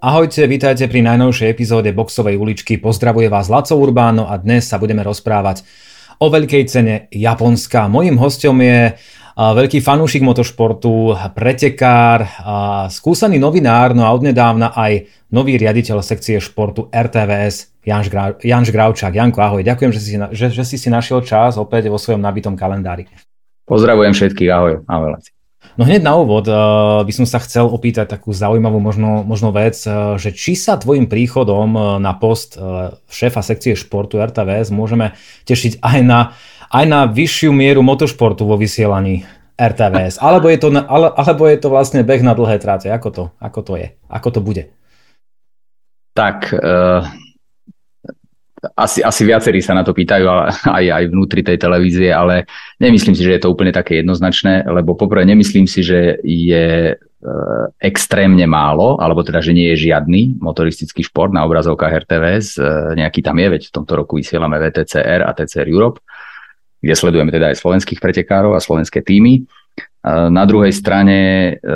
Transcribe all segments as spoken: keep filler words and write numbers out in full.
Ahojte, vítajte pri najnovšej epizóde Boxovej uličky. Pozdravuje vás Laco Urbano a dnes sa budeme rozprávať o veľkej cene Japonska. Mojím hosťom je veľký fanúšik motošportu, pretekár, skúsený novinár, no a odnedávna aj nový riaditeľ sekcie športu er té vé es, Janš, Gra- Janš Gravčák. Janko, ahoj, ďakujem, že si, že, že si si našiel čas opäť vo svojom nabitom kalendári. Pozdravujem všetkých, ahoj, ahoj Laci. No hneď na úvod uh, by som sa chcel opýtať takú zaujímavú možno, možno vec, uh, že či sa tvojim príchodom uh, na post uh, šéfa sekcie športu er té vé es môžeme tešiť aj na, aj na vyššiu mieru motošportu vo vysielaní er té vé es, alebo je to, ale, alebo je to vlastne beh na dlhé tráte, ako to, ako to je, ako to bude? Tak... Uh... Asi, asi viacerí sa na to pýtajú aj, aj vnútri tej televízie, ale nemyslím si, že je to úplne také jednoznačné, lebo poprvé nemyslím si, že je e, extrémne málo, alebo teda, že nie je žiadny motoristický šport na obrazovkách er té vé es. E, nejaký tam je, veď v tomto roku vysielame vé té cé er a té cé er Europe, kde sledujeme teda aj slovenských pretekárov a slovenské tímy. E, na druhej strane e,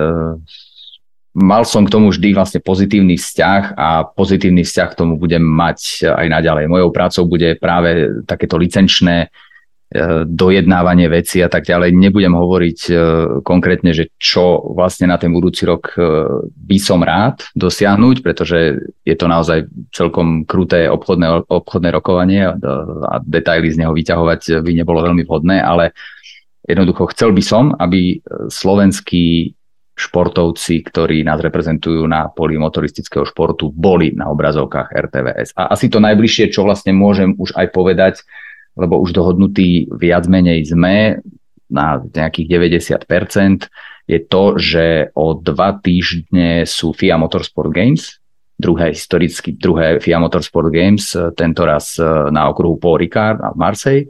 mal som k tomu vždy vlastne pozitívny vzťah a pozitívny vzťah k tomu budem mať aj naďalej. Mojou prácou bude práve takéto licenčné dojednávanie veci a tak ďalej. Nebudem hovoriť konkrétne, že čo vlastne na ten budúci rok by som rád dosiahnuť, pretože je to naozaj celkom kruté obchodné, obchodné rokovanie a detaily z neho vyťahovať by nebolo veľmi vhodné, ale jednoducho chcel by som, aby slovenský športovci, ktorí nás reprezentujú na poli motoristického športu, boli na obrazovkách er té vé es. A asi to najbližšie, čo vlastne môžem už aj povedať, lebo už dohodnutí viac menej sme na nejakých deväťdesiat percent, je to, že o dva týždne sú ef í á Motorsport Games, druhé historicky, druhé ef í á Motorsport Games, tentoraz na okruhu Paul Ricard a v Marseille,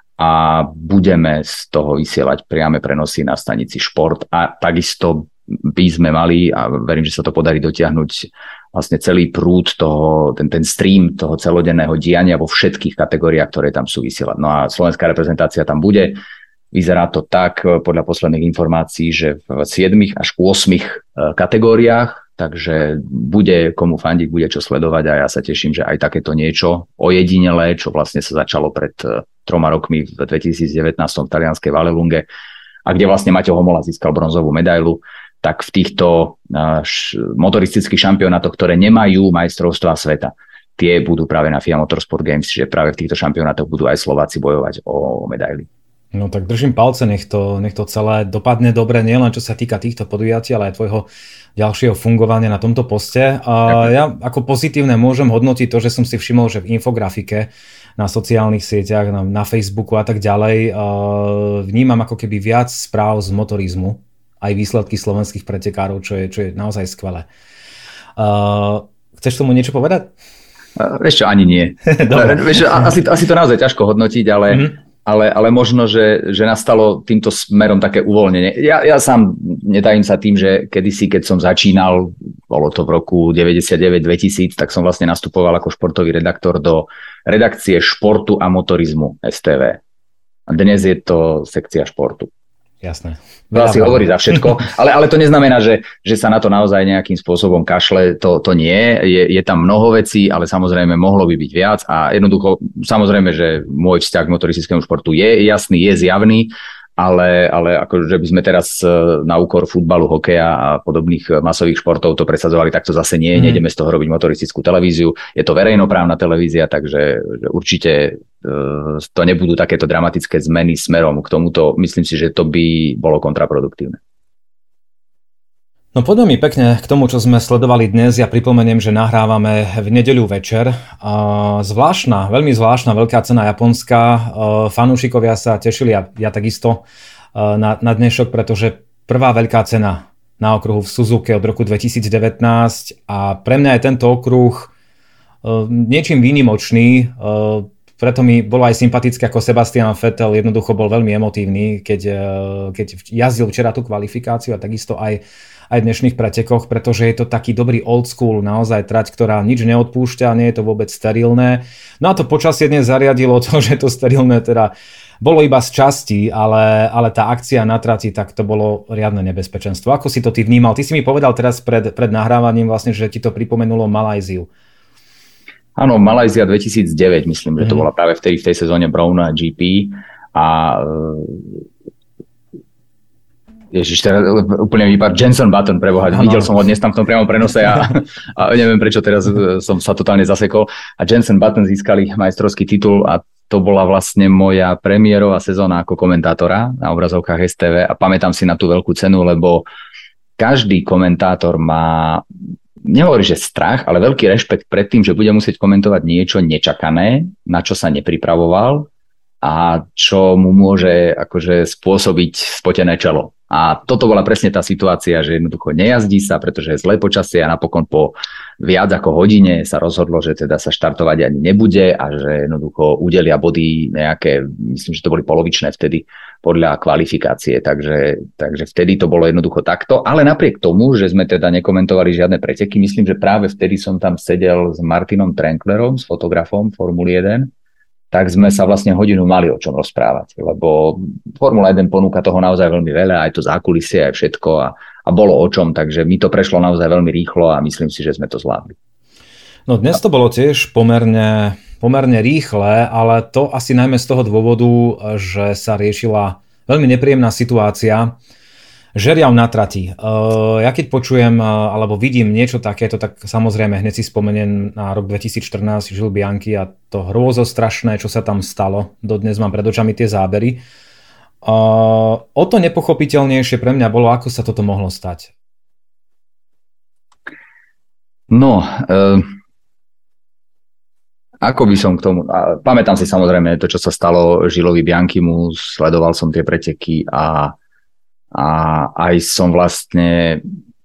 a budeme z toho vysielať priame prenosy na stanici Šport a takisto by sme mali, a verím, že sa to podarí dotiahnuť, vlastne celý prúd toho, ten, ten stream toho celodenného diania vo všetkých kategóriách, ktoré tam sú vysielať. No a slovenská reprezentácia tam bude. Vyzerá to tak, podľa posledných informácií, že v siedmich až ôsmich kategóriách, takže bude komu fandiť, bude čo sledovať a ja sa teším, že aj takéto niečo ojedinelé, čo vlastne sa začalo pred troma rokmi v dvetisícdevätnásť v talianskej Vallelunge a kde vlastne Maťo Homola získal bronzovú medailu, tak v týchto š- motoristických šampionátoch, ktoré nemajú majstrovstvá sveta, tie budú práve na ef í á Motorsport Games, čiže práve v týchto šampionátoch budú aj Slováci bojovať o medaily. No tak držím palce, nech to, nech to celé dopadne dobre, nielen čo sa týka týchto podujatí, ale aj tvojho ďalšieho fungovania na tomto poste. A ja ako pozitívne môžem hodnotiť to, že som si všimol, že v infografike na sociálnych sieťach, na, na Facebooku a tak ďalej vnímam ako keby viac správ z motorizmu, aj výsledky slovenských pretekárov, čo je, čo je naozaj skvelé. Uh, chceš tomu niečo povedať? Vieš čo, ani nie. Vieš, asi, asi to naozaj ťažko hodnotiť, ale, mm-hmm. ale, ale možno, že, že nastalo týmto smerom také uvoľnenie. Ja, ja sám netajím sa tým, že kedysi, keď som začínal, bolo to v roku deväťdesiatdeväť dvetisíc, tak som vlastne nastupoval ako športový redaktor do redakcie športu a motorizmu es té vé. A dnes je to sekcia športu. Jasné. To asi hovorí za všetko, ale, ale to neznamená, že, že sa na to naozaj nejakým spôsobom kašle, to, to nie, je, je tam mnoho vecí, ale samozrejme mohlo by byť viac a jednoducho, samozrejme, že môj vzťah k motoristickému športu je jasný, je zjavný, ale, ale akože by sme teraz na úkor futbalu, hokeja a podobných masových športov to presadzovali, tak to zase nie, mm. nejdeme z toho robiť motoristickú televíziu, je to verejnoprávna televízia, takže určite to nebudú takéto dramatické zmeny smerom k tomuto. Myslím si, že to by bolo kontraproduktívne. No poďme mi pekne k tomu, čo sme sledovali dnes. Ja pripomeniem, že nahrávame v nedeľu večer. Zvláštna, veľmi zvláštna veľká cena Japonska. Fanúšikovia sa tešili a ja takisto na, na dnešok, pretože prvá veľká cena na okruhu v Suzuke od roku dvetisícdevätnásť a pre mňa je tento okruh niečím výnimočný. Preto mi bolo aj sympatické, ako Sebastian Vettel jednoducho bol veľmi emotívny, keď, keď jazdil včera tú kvalifikáciu a takisto aj, aj v dnešných pretekoch, pretože je to taký dobrý old school, naozaj trať, ktorá nič neodpúšťa, nie je to vôbec sterilné. No a to počasie dnes zariadilo to, že to sterilné teda bolo iba z časti, ale, ale tá akcia na trati, tak to bolo riadne nebezpečenstvo. Ako si to ty vnímal? Ty si mi povedal teraz pred, pred nahrávaním vlastne, že ti to pripomenulo Malajziu. Áno, Malajzia dvetisícdeväť, myslím, že to bola práve vtedy v tej sezóne Browna gé pé a Ježiš, teraz úplne vypadá Jenson Button, preboha, videl som ho dnes tam v tom priamom prenose a, a neviem prečo teraz som sa totálne zasekol. A Jenson Button získali majstrovský titul a to bola vlastne moja premiérová sezóna ako komentátora na obrazovkách es té vé a pamätám si na tú veľkú cenu, lebo každý komentátor má, nehovorí, že strach, ale veľký rešpekt pred tým, že bude musieť komentovať niečo nečakané, na čo sa nepripravoval a čo mu môže akože spôsobiť spotené čelo. A toto bola presne tá situácia, že jednoducho nejazdí sa, pretože je zlé počasie a napokon po viac ako hodine sa rozhodlo, že teda sa štartovať ani nebude a že jednoducho udelia body nejaké, myslím, že to boli polovičné vtedy podľa kvalifikácie, takže, takže vtedy to bolo jednoducho takto, ale napriek tomu, že sme teda nekomentovali žiadne preteky, myslím, že práve vtedy som tam sedel s Martinom Trenklerom, s fotografom Formuly jeden, tak sme sa vlastne hodinu mali o čom rozprávať, lebo Formula jeden ponúka toho naozaj veľmi veľa, aj to zákulisie, aj všetko a, a bolo o čom, takže mi to prešlo naozaj veľmi rýchlo a myslím si, že sme to zvládli. No dnes to bolo tiež pomerne, pomerne rýchle, ale to asi najmä z toho dôvodu, že sa riešila veľmi nepríjemná situácia. Žeriav na trati. Ja keď počujem alebo vidím niečo takéto, tak samozrejme hneď si spomeniem na rok dvetisícštrnásť Gilles Bianchi a to hrôzostrašné, čo sa tam stalo. Dodnes mám pred očami tie zábery. O to nepochopiteľnejšie pre mňa bolo, ako sa toto mohlo stať. No, uh, ako by som k tomu... Uh, pamätám si samozrejme to, čo sa stalo Gillesovi Bianchimu, sledoval som tie preteky a A aj som vlastne,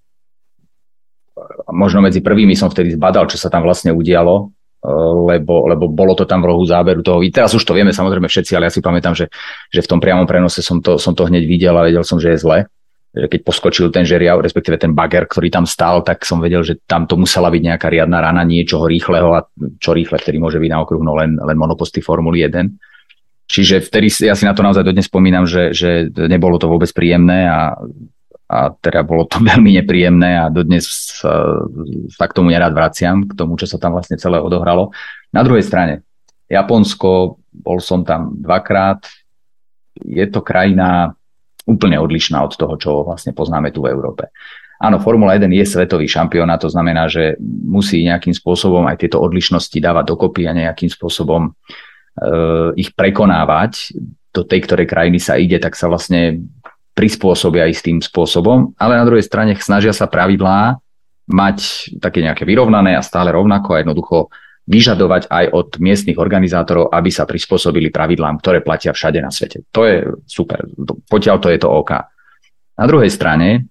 možno medzi prvými som vtedy zbadal, čo sa tam vlastne udialo, lebo, lebo bolo to tam v rohu záberu toho. Teraz už to vieme samozrejme všetci, ale ja si pamätám, že, že v tom priamom prenose som to, som to hneď videl a vedel som, že je zle. Keď poskočil ten žeriav, respektíve ten bager, ktorý tam stál, tak som vedel, že tam to musela byť nejaká riadna rana, niečoho rýchleho a čo rýchle vtedy môže byť na okruh, no len, len monoposty Formuly jeden. Čiže vtedy ja si na to naozaj dodnes spomínam, že, že nebolo to vôbec príjemné a, a teda bolo to veľmi nepríjemné a dodnes sa, sa k tomu nerád vraciam, k tomu, čo sa tam vlastne celé odohralo. Na druhej strane, Japonsko, bol som tam dvakrát, je to krajina úplne odlišná od toho, čo vlastne poznáme tu v Európe. Áno, Formula jeden je svetový šampiónat, to znamená, že musí nejakým spôsobom aj tieto odlišnosti dávať dokopy a nejakým spôsobom ich prekonávať do tej, ktorej krajiny sa ide, tak sa vlastne prispôsobia istým spôsobom, ale na druhej strane snažia sa pravidlá mať také nejaké vyrovnané a stále rovnako a jednoducho vyžadovať aj od miestnych organizátorov, aby sa prispôsobili pravidlám, ktoré platia všade na svete. To je super, potiaľ to je to OK. Na druhej strane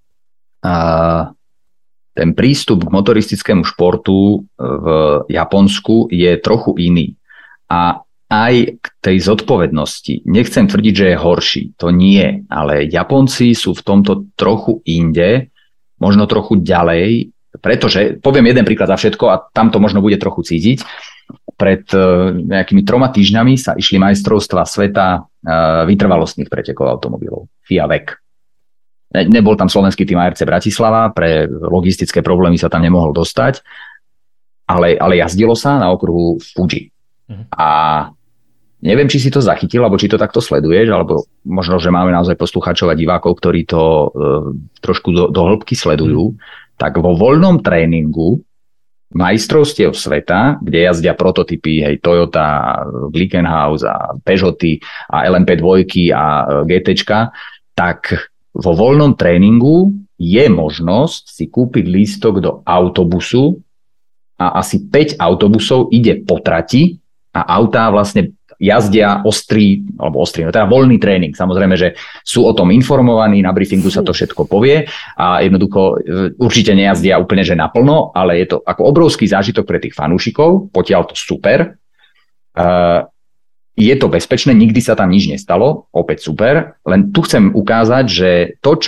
ten prístup k motoristickému športu v Japonsku je trochu iný. A aj k tej zodpovednosti, nechcem tvrdiť, že je horší, to nie, ale Japonci sú v tomto trochu inde, možno trochu ďalej, pretože, poviem jeden príklad za všetko a tam to možno bude trochu cítiť, pred nejakými troma týždňami sa išli majstrovstvá sveta vytrvalostných pretekov automobilov, ef i á vé é cé. Nebol tam slovenský tým á er cé Bratislava, pre logistické problémy sa tam nemohol dostať, ale, ale jazdilo sa na okruhu Fuji. A neviem, či si to zachytil, alebo či to takto sleduješ, alebo možno, že máme naozaj poslucháčov a divákov, ktorí to e, trošku do, do hĺbky sledujú, tak vo voľnom tréningu majstrovstiev sveta, kde jazdia prototypy, hej, Toyota, Glickenhaus a Peugeoty a el em pé dva a GTčka, tak vo voľnom tréningu je možnosť si kúpiť lístok do autobusu a asi päť autobusov ide po trati a autá vlastne jazdia ostrý, alebo ostrý, no teda voľný tréning. Samozrejme, že sú o tom informovaní, na briefingu sa to všetko povie a jednoducho určite nejazdia úplne, že naplno, ale je to ako obrovský zážitok pre tých fanúšikov, potiaľ to super. Uh, je to bezpečné, nikdy sa tam nič nestalo, opäť super, len tu chcem ukázať, že to, čo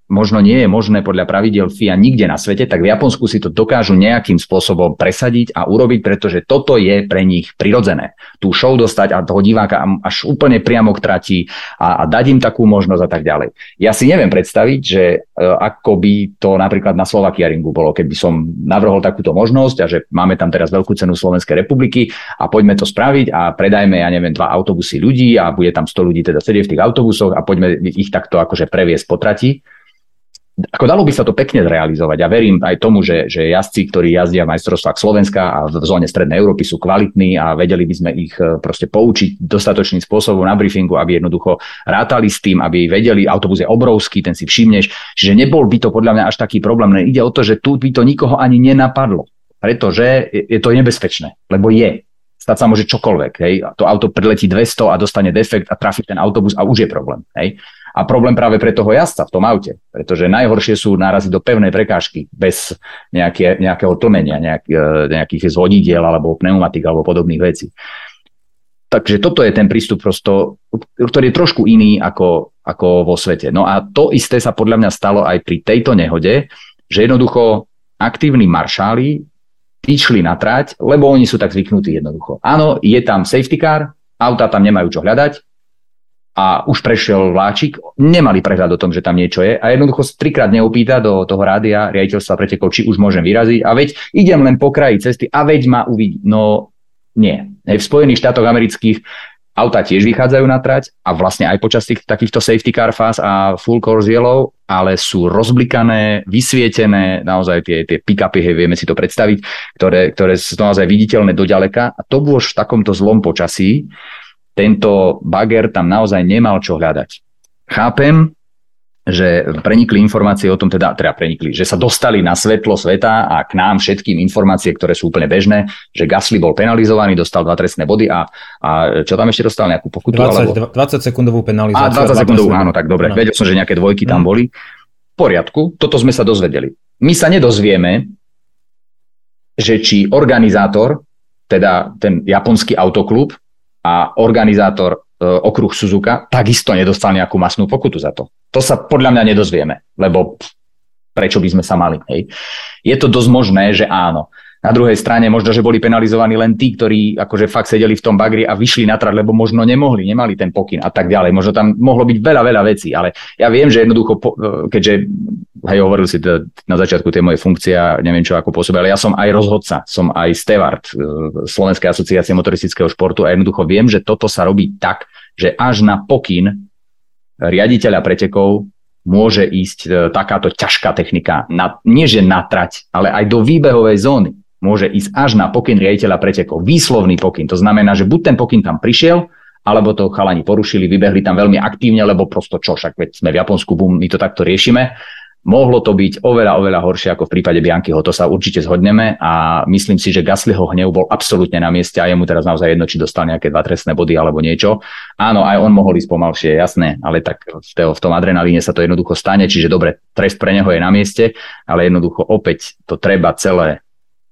možno nie je možné podľa pravidiel ef í á nikde na svete, tak v Japonsku si to dokážu nejakým spôsobom presadiť a urobiť, pretože toto je pre nich prirodzené. Tú show dostať a toho diváka až úplne priamo k trati a, a dať im takú možnosť a tak ďalej. Ja si neviem predstaviť, že e, ako by to napríklad na Slovakia Ringu bolo, keby som navrhol takúto možnosť a že máme tam teraz veľkú cenu Slovenskej republiky a poďme to spraviť a predajme, ja neviem, dva autobusy ľudí a bude tam sto ľudí teda sedieť v tých autobusoch a poďme ich takto akože previesť po trati. Ako dalo by sa to pekne zrealizovať. Ja verím aj tomu, že, že jazdci, ktorí jazdia v majstrovstvách Slovenska a v zóne strednej Európy sú kvalitní a vedeli by sme ich proste poučiť dostatočným spôsobom na briefingu, aby jednoducho rátali s tým, aby vedeli, autobus je obrovský, ten si všimneš. Čiže nebol by to podľa mňa až taký problém. Len ide o to, že tu by to nikoho ani nenapadlo. Pretože je to nebezpečné, lebo je. Stať sa môže čokoľvek. Hej. To auto priletí dvesto a dostane defekt a trafí ten autobus a už je problém. Hej. A problém práve pre toho jazdca v tom aute, pretože najhoršie sú nárazy do pevnej prekážky bez nejaké, nejakého tlmenia, nejak, nejakých zvodidiel alebo pneumatik alebo podobných vecí. Takže toto je ten prístup prosto, ktorý je trošku iný ako, ako vo svete. No a to isté sa podľa mňa stalo aj pri tejto nehode, že jednoducho aktívni maršáli išli na trať, lebo oni sú tak zvyknutí jednoducho. Áno, je tam safety car, autá tam nemajú čo hľadať, a už prešiel vláčik, nemali prehľad o tom, že tam niečo je a jednoducho trikrát neopýta do toho rádia riaditeľstva pretekov, či už môžem vyraziť a veď idem len po kraji cesty a veď ma uvidí. No nie. V Spojených štátoch amerických autá tiež vychádzajú na trať a vlastne aj počas tých, takýchto safety car fáz a full course yellow, ale sú rozblikané, vysvietené, naozaj tie, tie pick-upy, hej, vieme si to predstaviť, ktoré, ktoré sú naozaj viditeľné do ďaleka a to už v takomto zlom počasí tento bager tam naozaj nemal čo hľadať. Chápem, že prenikli informácie o tom, teda, teda prenikli, že sa dostali na svetlo sveta a k nám všetkým informácie, ktoré sú úplne bežné, že Gasly bol penalizovaný, dostal dva trestné body a, a čo tam ešte dostal, nejakú pokutu? dvadsať, alebo... dvadsať sekundovú penalizáciu. A dvadsať sekundovú, áno, tak dobre. No. Vedel som, že nejaké dvojky tam no. boli. V poriadku, toto sme sa dozvedeli. My sa nedozvieme, že či organizátor, teda ten japonský autoklub, a organizátor e, okruh Suzuka takisto nedostal nejakú masnú pokutu za to. To sa podľa mňa nedozvieme, lebo prečo by sme sa mali. Hej. Je to dosť možné, že áno. Na druhej strane možno, že boli penalizovaní len tí, ktorí akože fakt sedeli v tom bagri a vyšli na trať, lebo možno nemohli, nemali ten pokyn a tak ďalej. Možno tam mohlo byť veľa, veľa vecí, ale ja viem, že jednoducho, keďže, hej, hovoril si to na začiatku tej mojej funkcie, neviem čo ako pôsobí, ale ja som aj rozhodca, som aj steward Slovenskej asociácie motoristického športu a jednoducho viem, že toto sa robí tak, že až na pokyn riaditeľa pretekov môže ísť takáto ťažká technika, na, nie že na trať, ale aj do výbehovej zóny. Môže ísť až na pokyn riaditeľa pretekov. Výslovný pokyn. To znamená, že buď ten pokyn tam prišiel, alebo to chalani porušili, vybehli tam veľmi aktívne, lebo prosto čo, však veď sme v Japonsku, bum, my to takto riešime. Mohlo to byť oveľa, oveľa horšie ako v prípade Bianchiho, to sa určite zhodneme a myslím si, že Gaslyho hnev bol absolútne na mieste a jemu teraz naozaj jedno, či dostal nejaké dva trestné body alebo niečo. Áno, aj on mohol ísť pomalšie, jasné, ale tak v tom adrenalíne sa to jednoducho stane, čiže dobre, trest pre neho je na mieste, ale jednoducho opäť to treba celé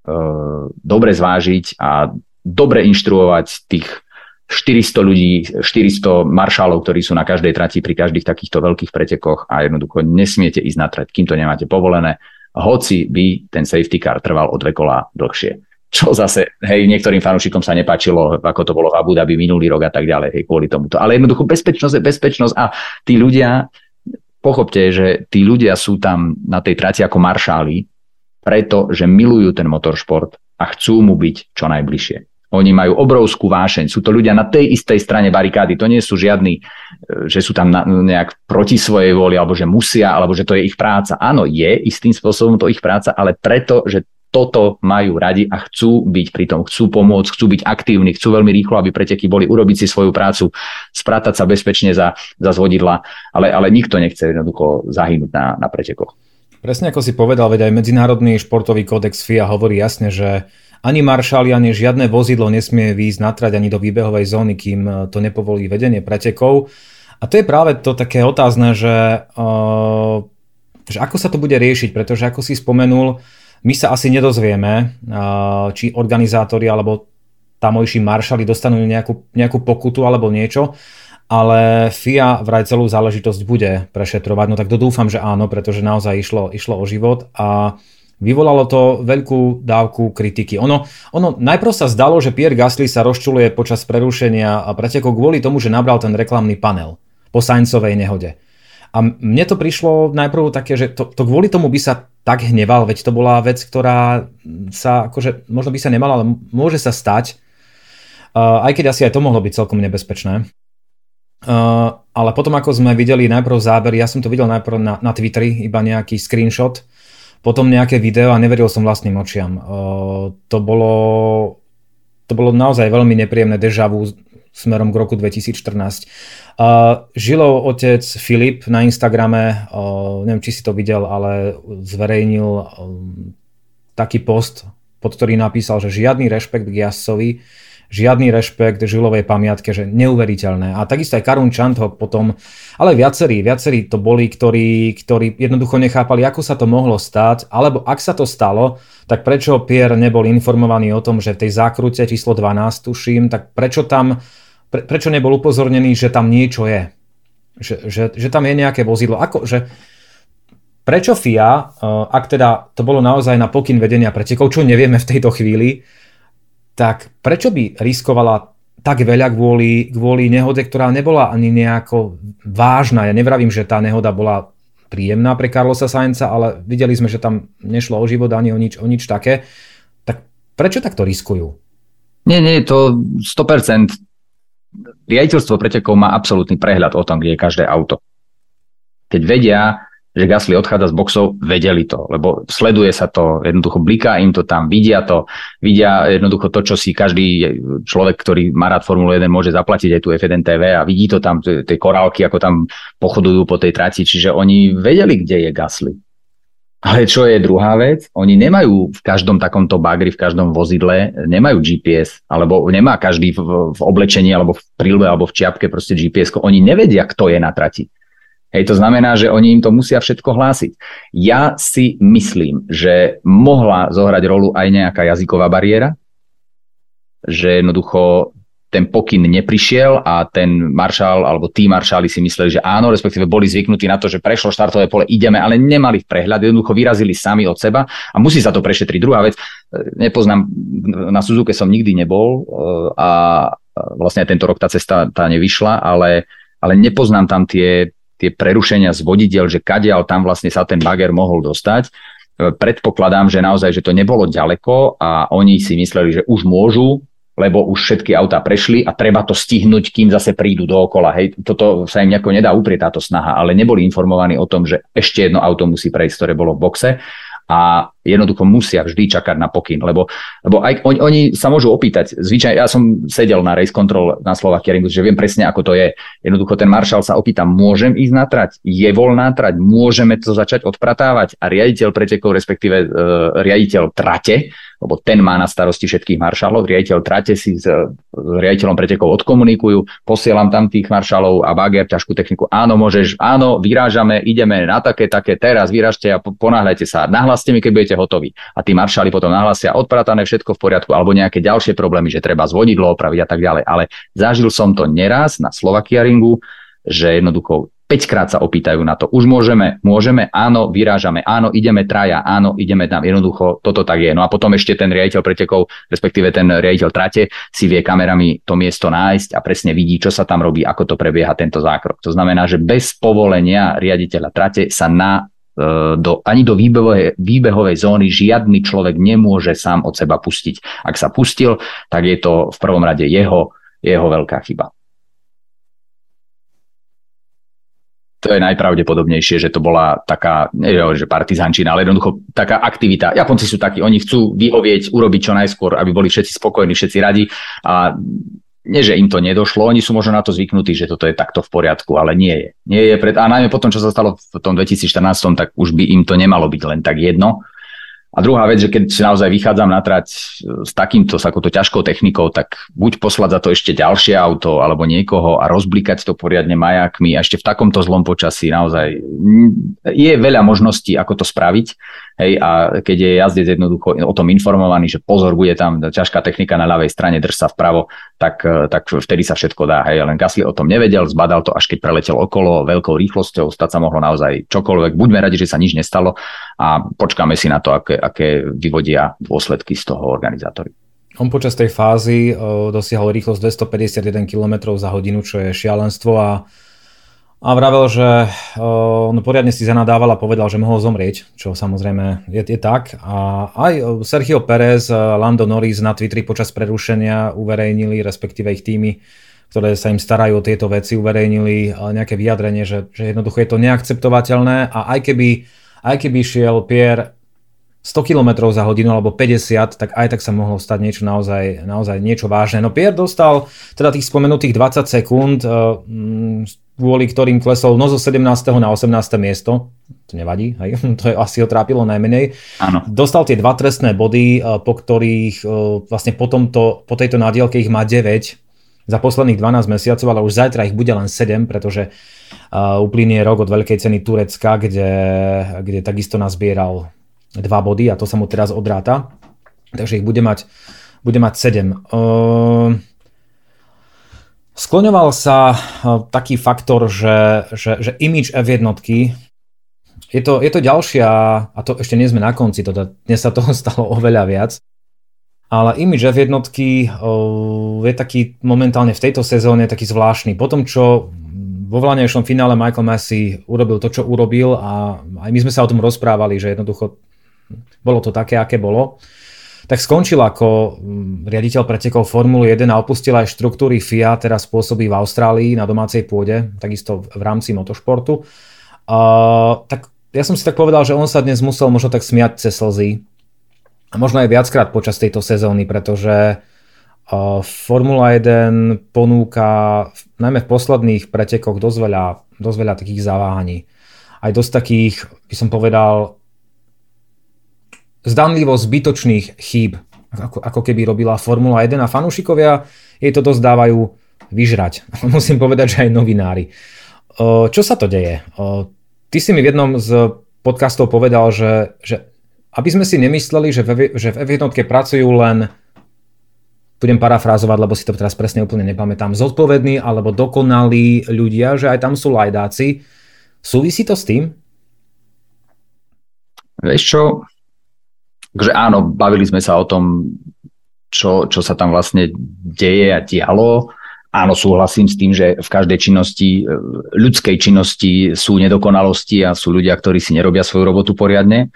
uh, dobre zvážiť a dobre inštruovať tých štyristo ľudí, štyristo maršálov, ktorí sú na každej trati pri každých takýchto veľkých pretekoch a jednoducho nesmiete ísť na trať, kým to nemáte povolené, hoci by ten safety car trval o dve kolá dlhšie. Čo zase, hej, niektorým fanúšikom sa nepáčilo, ako to bolo v Abu Dhabi minulý rok a tak ďalej, hej, kvôli tomuto. Ale jednoducho bezpečnosť je bezpečnosť a tí ľudia, pochopte, že tí ľudia sú tam na tej trati ako maršáli, pretože milujú ten motoršport a chcú mu byť čo najbližšie. Oni majú obrovskú vášeň. Sú to ľudia na tej istej strane barikády. To nie sú žiadni, že sú tam nejak proti svojej vôli, alebo že musia, alebo že to je ich práca. Áno, je istým spôsobom to ich práca, ale preto, že toto majú radi a chcú byť pri tom, chcú pomôcť, chcú byť aktívni, chcú veľmi rýchlo, aby preteky boli, urobiť si svoju prácu, spratať sa bezpečne za, za zvodidla, ale, ale nikto nechce jednoducho zahynúť na, na pretekoch. Presne ako si povedal, veď aj Medzinárodný športový kódex ef í á hovorí jasne, že ani maršáli, ani žiadne vozidlo nesmie výjsť na trať ani do výbehovej zóny, kým to nepovolí vedenie pretekov. A to je práve to také otázne, že, uh, že ako sa to bude riešiť, pretože ako si spomenul, my sa asi nedozvieme, uh, či organizátori alebo tamojší maršali dostanú nejakú, nejakú pokutu alebo niečo. ale ef í á vraj celú záležitosť bude prešetrovať. No tak to dúfam, že áno, pretože naozaj išlo, išlo o život a vyvolalo to veľkú dávku kritiky. Ono, ono najprv sa zdalo, že Pierre Gasly sa rozčuluje počas prerušenia pretekov kvôli tomu, že nabral ten reklamný panel po Sainzovej nehode. A mne to prišlo najprv také, že to, to kvôli tomu by sa tak hneval, veď to bola vec, ktorá sa, akože, možno by sa nemala, ale môže sa stať, uh, aj keď asi aj to mohlo byť celkom nebezpečné. Uh, ale potom, ako sme videli najprv záber, ja som to videl najprv na, na Twitteri, iba nejaký screenshot, potom nejaké video a neveril som vlastným očiam. Uh, to bolo, to bolo naozaj veľmi nepríjemné déjà vu smerom k roku dvetisícštrnásť. Uh, Žilov otec Filip na Instagrame, uh, neviem, či si to videl, ale zverejnil um, taký post, pod ktorý napísal, že žiadny rešpekt k jazdcovi, žiadny rešpekt Žilovej pamiatke, že neuveriteľné. A takisto aj Karun Čant ho potom, ale viacerí, viacerí to boli, ktorí, ktorí jednoducho nechápali, ako sa to mohlo stať, alebo ak sa to stalo, tak prečo Pierre nebol informovaný o tom, že v tej zákrute číslo dvanásť, tuším, tak prečo tam Pre, prečo nebol upozornený, že tam niečo je? Že, že, že tam je nejaké vozidlo? Ako, že, prečo ef í á, ak teda to bolo naozaj na pokyn vedenia pretekov, čo nevieme v tejto chvíli, tak prečo by riskovala tak veľa kvôli, kvôli nehode, ktorá nebola ani nejako vážna? Ja nevravím, že tá nehoda bola príjemná pre Carlosa Sainza, ale videli sme, že tam nešlo o život ani o nič, o nič také. Tak prečo takto riskujú? Nie, nie, to sto percent. Riaditeľstvo pretekov má absolútny prehľad o tom, kde je každé auto. Keď vedia, že Gasly odchádza z boxov, vedeli to, lebo sleduje sa to, jednoducho bliká im to tam, vidia to, vidia jednoducho to, čo si každý človek, ktorý má rád Formulu jeden, môže zaplatiť aj tu ef jeden té vé a vidí to tam, tie korálky, ako tam pochodujú po tej trati, čiže oni vedeli, kde je Gasly. Ale čo je druhá vec, oni nemajú v každom takomto bagri, v každom vozidle, nemajú gé pé es, alebo nemá každý v, v oblečení, alebo v príľbe, alebo v čiapke proste gé pé es. Oni nevedia, kto je na trati. Hej, to znamená, že oni im to musia všetko hlásiť. Ja si myslím, že mohla zohrať rolu aj nejaká jazyková bariéra, že jednoducho ten pokyn neprišiel a ten maršál alebo tí maršáli si mysleli, že áno, respektíve boli zvyknutí na to, že prešlo štartové pole, ideme, ale nemali v prehľad, jednoducho vyrazili sami od seba a musí sa to prešetriť. Druhá vec, nepoznám, na Suzuke som nikdy nebol a vlastne aj tento rok tá cesta tá nevyšla, ale, ale nepoznám tam tie, tie prerušenia z vodidiel, že kadiaľ tam vlastne sa ten bager mohol dostať. Predpokladám, že naozaj, že to nebolo ďaleko a oni si mysleli, že už môžu, lebo už všetky autá prešli a treba to stihnúť, kým zase prídu dookola. Hej, toto sa im nejako nedá uprieť, táto snaha, ale neboli informovaní o tom, že ešte jedno auto musí prejsť, ktoré bolo v boxe a jednoducho musia vždy čakať na pokyn, lebo, lebo aj oni, oni sa môžu opýtať. Zvyčajne, ja som sedel na race control na Slovakia Ringu, že viem presne, ako to je. Jednoducho ten maršál sa opýta, môžem ísť na trať? Je voľná trať? Môžeme to začať odpratávať? A riaditeľ pretekov, respektíve uh, riaditeľ trate, lebo ten má na starosti všetkých maršálov, riaditeľ trate si s, s riaditeľom pretekov odkomunikujú, posielam tam tých maršálov a bager, ťažkú techniku, áno, môžeš, áno, vyrážame, ideme na také, také, teraz vyrážte a ponáhľajte sa, nahláste mi, keď budete hotoví. A tí maršáli potom nahlásia, odpratané, všetko v poriadku, alebo nejaké ďalšie problémy, že treba zvodidlo opraviť a tak ďalej. Ale zažil som to neraz na Slovakia Ringu, že jednoducho päťkrát sa opýtajú na to. Už môžeme, môžeme, áno, vyrážame, áno, ideme traja, áno, ideme tam. Jednoducho, toto tak je. No a potom ešte ten riaditeľ pretekov, respektíve ten riaditeľ trate, si vie kamerami to miesto nájsť a presne vidí, čo sa tam robí, ako to prebieha tento zákrok. To znamená, že bez povolenia riaditeľa trate sa na, do, ani do výbehovej, výbehovej zóny žiadny človek nemôže sám od seba pustiť. Ak sa pustil, tak je to v prvom rade jeho, jeho veľká chyba. To je najpravdepodobnejšie, že to bola taká, neviem, že partizánčina, ale jednoducho taká aktivita. Japonci sú takí, oni chcú vyhovieť, urobiť čo najskôr, aby boli všetci spokojní, všetci radi a nie, že im to nedošlo, oni sú možno na to zvyknutí, že toto je takto v poriadku, ale nie je. Nie je pred, a najmä potom, čo sa stalo v tom dvetisícštrnásť, tak už by im to nemalo byť len tak jedno. A druhá vec, že keď si naozaj vychádzam na trať s takýmto, s takouto ťažkou technikou, tak buď poslať za to ešte ďalšie auto alebo niekoho a rozblikať to poriadne majákmi a ešte v takomto zlom počasí naozaj je veľa možností, ako to spraviť. hej, a keď je jazdec jednoducho o tom informovaný, že pozor, bude tam ťažká technika na ľavej strane, drž sa vpravo, tak, tak vtedy sa všetko dá, hej, len Gasly o tom nevedel, zbadal to, až keď preletel okolo veľkou rýchlosťou, stať sa mohlo naozaj čokoľvek, buďme radi, že sa nič nestalo a počkáme si na to, aké, aké vyvodia dôsledky z toho organizátori. On počas tej fázy o, dosiahol rýchlosť dvestopäťdesiatjeden kilometrov za hodinu, čo je šialenstvo a A vravel, že uh, no poriadne si zanadával a povedal, že mohol zomrieť, čo samozrejme je, je tak. A aj Sergio Pérez, Lando Norris na Twitteri počas prerušenia uverejnili, respektíve ich týmy, ktoré sa im starajú o tieto veci, uverejnili nejaké vyjadrenie, že, že jednoducho je to neakceptovateľné a aj keby, aj keby šiel Pierre sto kilometrov za hodinu alebo päťdesiat, tak aj tak sa mohlo stať niečo naozaj, naozaj niečo vážne. No Pierre dostal teda tých spomenutých dvadsať sekúnd, uh, kvôli ktorým klesol no zo sedemnásteho na osemnáste miesto. To nevadí, hej? To je asi ho trápilo najmenej. Áno. Dostal tie dva trestné body, po ktorých vlastne po, tomto, po tejto nádielke ich má deväť za posledných dvanásť mesiacov, ale už zajtra ich bude len sedem, pretože uplynie rok od veľkej ceny Turecka, kde, kde takisto nazbieral dva body a to sa mu teraz odráta. Takže ich bude mať, bude mať sedem. Uh... Skloňoval sa taký faktor, že, že, že image ef jednotky, je to, je to ďalšia, a to ešte nie sme na konci, to, dnes sa toho stalo oveľa viac, ale image ef jednotky je taký momentálne v tejto sezóne taký zvláštny. Po tom, čo vo volanejšom finále Michael Massey urobil to, čo urobil a aj my sme sa o tom rozprávali, že jednoducho bolo to také, aké bolo, tak skončil ako riaditeľ pretekov Formuly jeden a opustil aj štruktúry ef i á, teraz pôsobí v Austrálii na domácej pôde, takisto v rámci motošportu. Uh, tak ja som si tak povedal, že on sa dnes musel možno tak smiať cez slzy. A možno aj viackrát počas tejto sezóny, pretože uh, Formula jeden ponúka najmä v posledných pretekoch dosť veľa, dosť veľa takých zaváhaní. Aj dosť takých, by som povedal, zdanlivo zbytočných chýb, ako, ako keby robila Formula jeden a fanúšikovia jej to dosť dávajú vyžrať. Musím povedať, že aj novinári. Čo sa to deje? Ty si mi v jednom z podcastov povedal, že, že aby sme si nemysleli, že v, že v ef jednotke pracujú len, budem parafrázovať, lebo si to teraz presne úplne nepamätám, zodpovední alebo dokonalí ľudia, že aj tam sú lajdáci. Súvisí to s tým? Vieš čo? Takže áno, bavili sme sa o tom, čo, čo sa tam vlastne deje a dialo. Áno, súhlasím s tým, že v každej činnosti, ľudskej činnosti sú nedokonalosti a sú ľudia, ktorí si nerobia svoju robotu poriadne.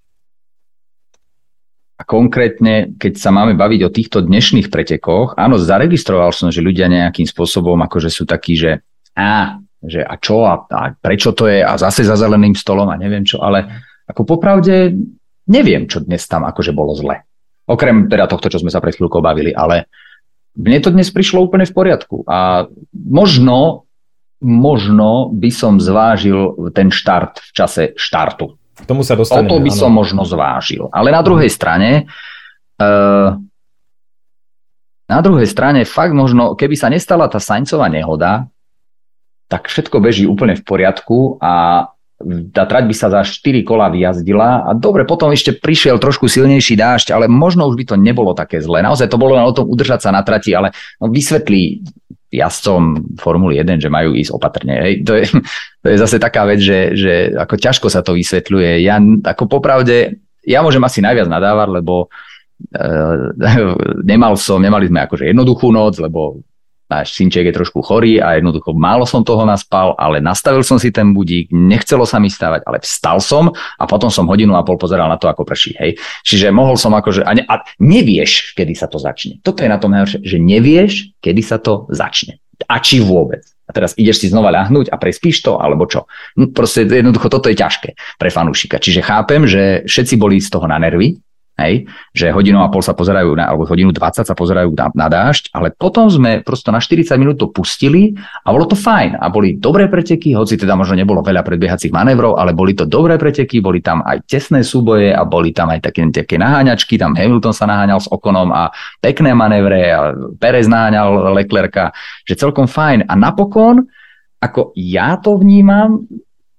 A konkrétne, keď sa máme baviť o týchto dnešných pretekoch, áno, zaregistroval som, že ľudia nejakým spôsobom akože sú takí, že á, že a čo a, a prečo to je a zase za zeleným stolom a neviem čo, ale ako popravde neviem, čo dnes tam akože bolo zle. Okrem teda tohto, čo sme sa pred chvíľkou bavili, ale mne to dnes prišlo úplne v poriadku a možno, možno by som zvážil ten štart v čase štartu. K tomu sa dostaneme. O to by áno. som možno zvážil. Ale na druhej strane uh, na druhej strane fakt možno, keby sa nestala tá Sainzová nehoda, tak všetko beží úplne v poriadku a tá trať by sa za štyri kola vyjazdila a dobre, potom ešte prišiel trošku silnejší dážď, ale možno už by to nebolo také zlé. Naozaj to bolo len o tom udržať sa na trati, ale no, vysvetlí jazdcom Formuly jeden, že majú ísť opatrne. Hej. To, je, to je zase taká vec, že, že ako ťažko sa to vysvetľuje. Ja ako popravde, ja môžem asi najviac nadávať, lebo uh, nemal som, nemali sme akože jednoduchú noc, lebo náš synček je trošku chorý a jednoducho málo som toho naspal, ale nastavil som si ten budík, nechcelo sa mi stávať, ale vstal som a potom som hodinu a pol pozeral na to, ako prší. Hej. Čiže mohol som akože... A, ne, a nevieš, kedy sa to začne. Toto je na tom najhoršie, že nevieš, kedy sa to začne. A či vôbec. A teraz ideš si znova ľahnúť a prespíš to, alebo čo? No, proste jednoducho toto je ťažké pre fanúšika. Čiže chápem, že všetci boli z toho na nervy, hej, že hodinu a pol sa pozerajú, na, alebo hodinu dvadsať sa pozerajú na, na dážď, ale potom sme prosto na štyridsať minút to pustili a bolo to fajn a boli dobré preteky, hoci teda možno nebolo veľa predbiehacích manévrov, ale boli to dobré preteky, boli tam aj tesné súboje a boli tam aj také, také naháňačky, tam Hamilton sa naháňal s Oconom a pekné manévre a Perez naháňal Leclerca, že celkom fajn a napokon, ako ja to vnímam,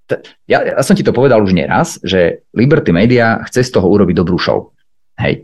ja, ja som ti to povedal už nieraz, že Liberty Media chce z toho urobiť dobrú show. Hej.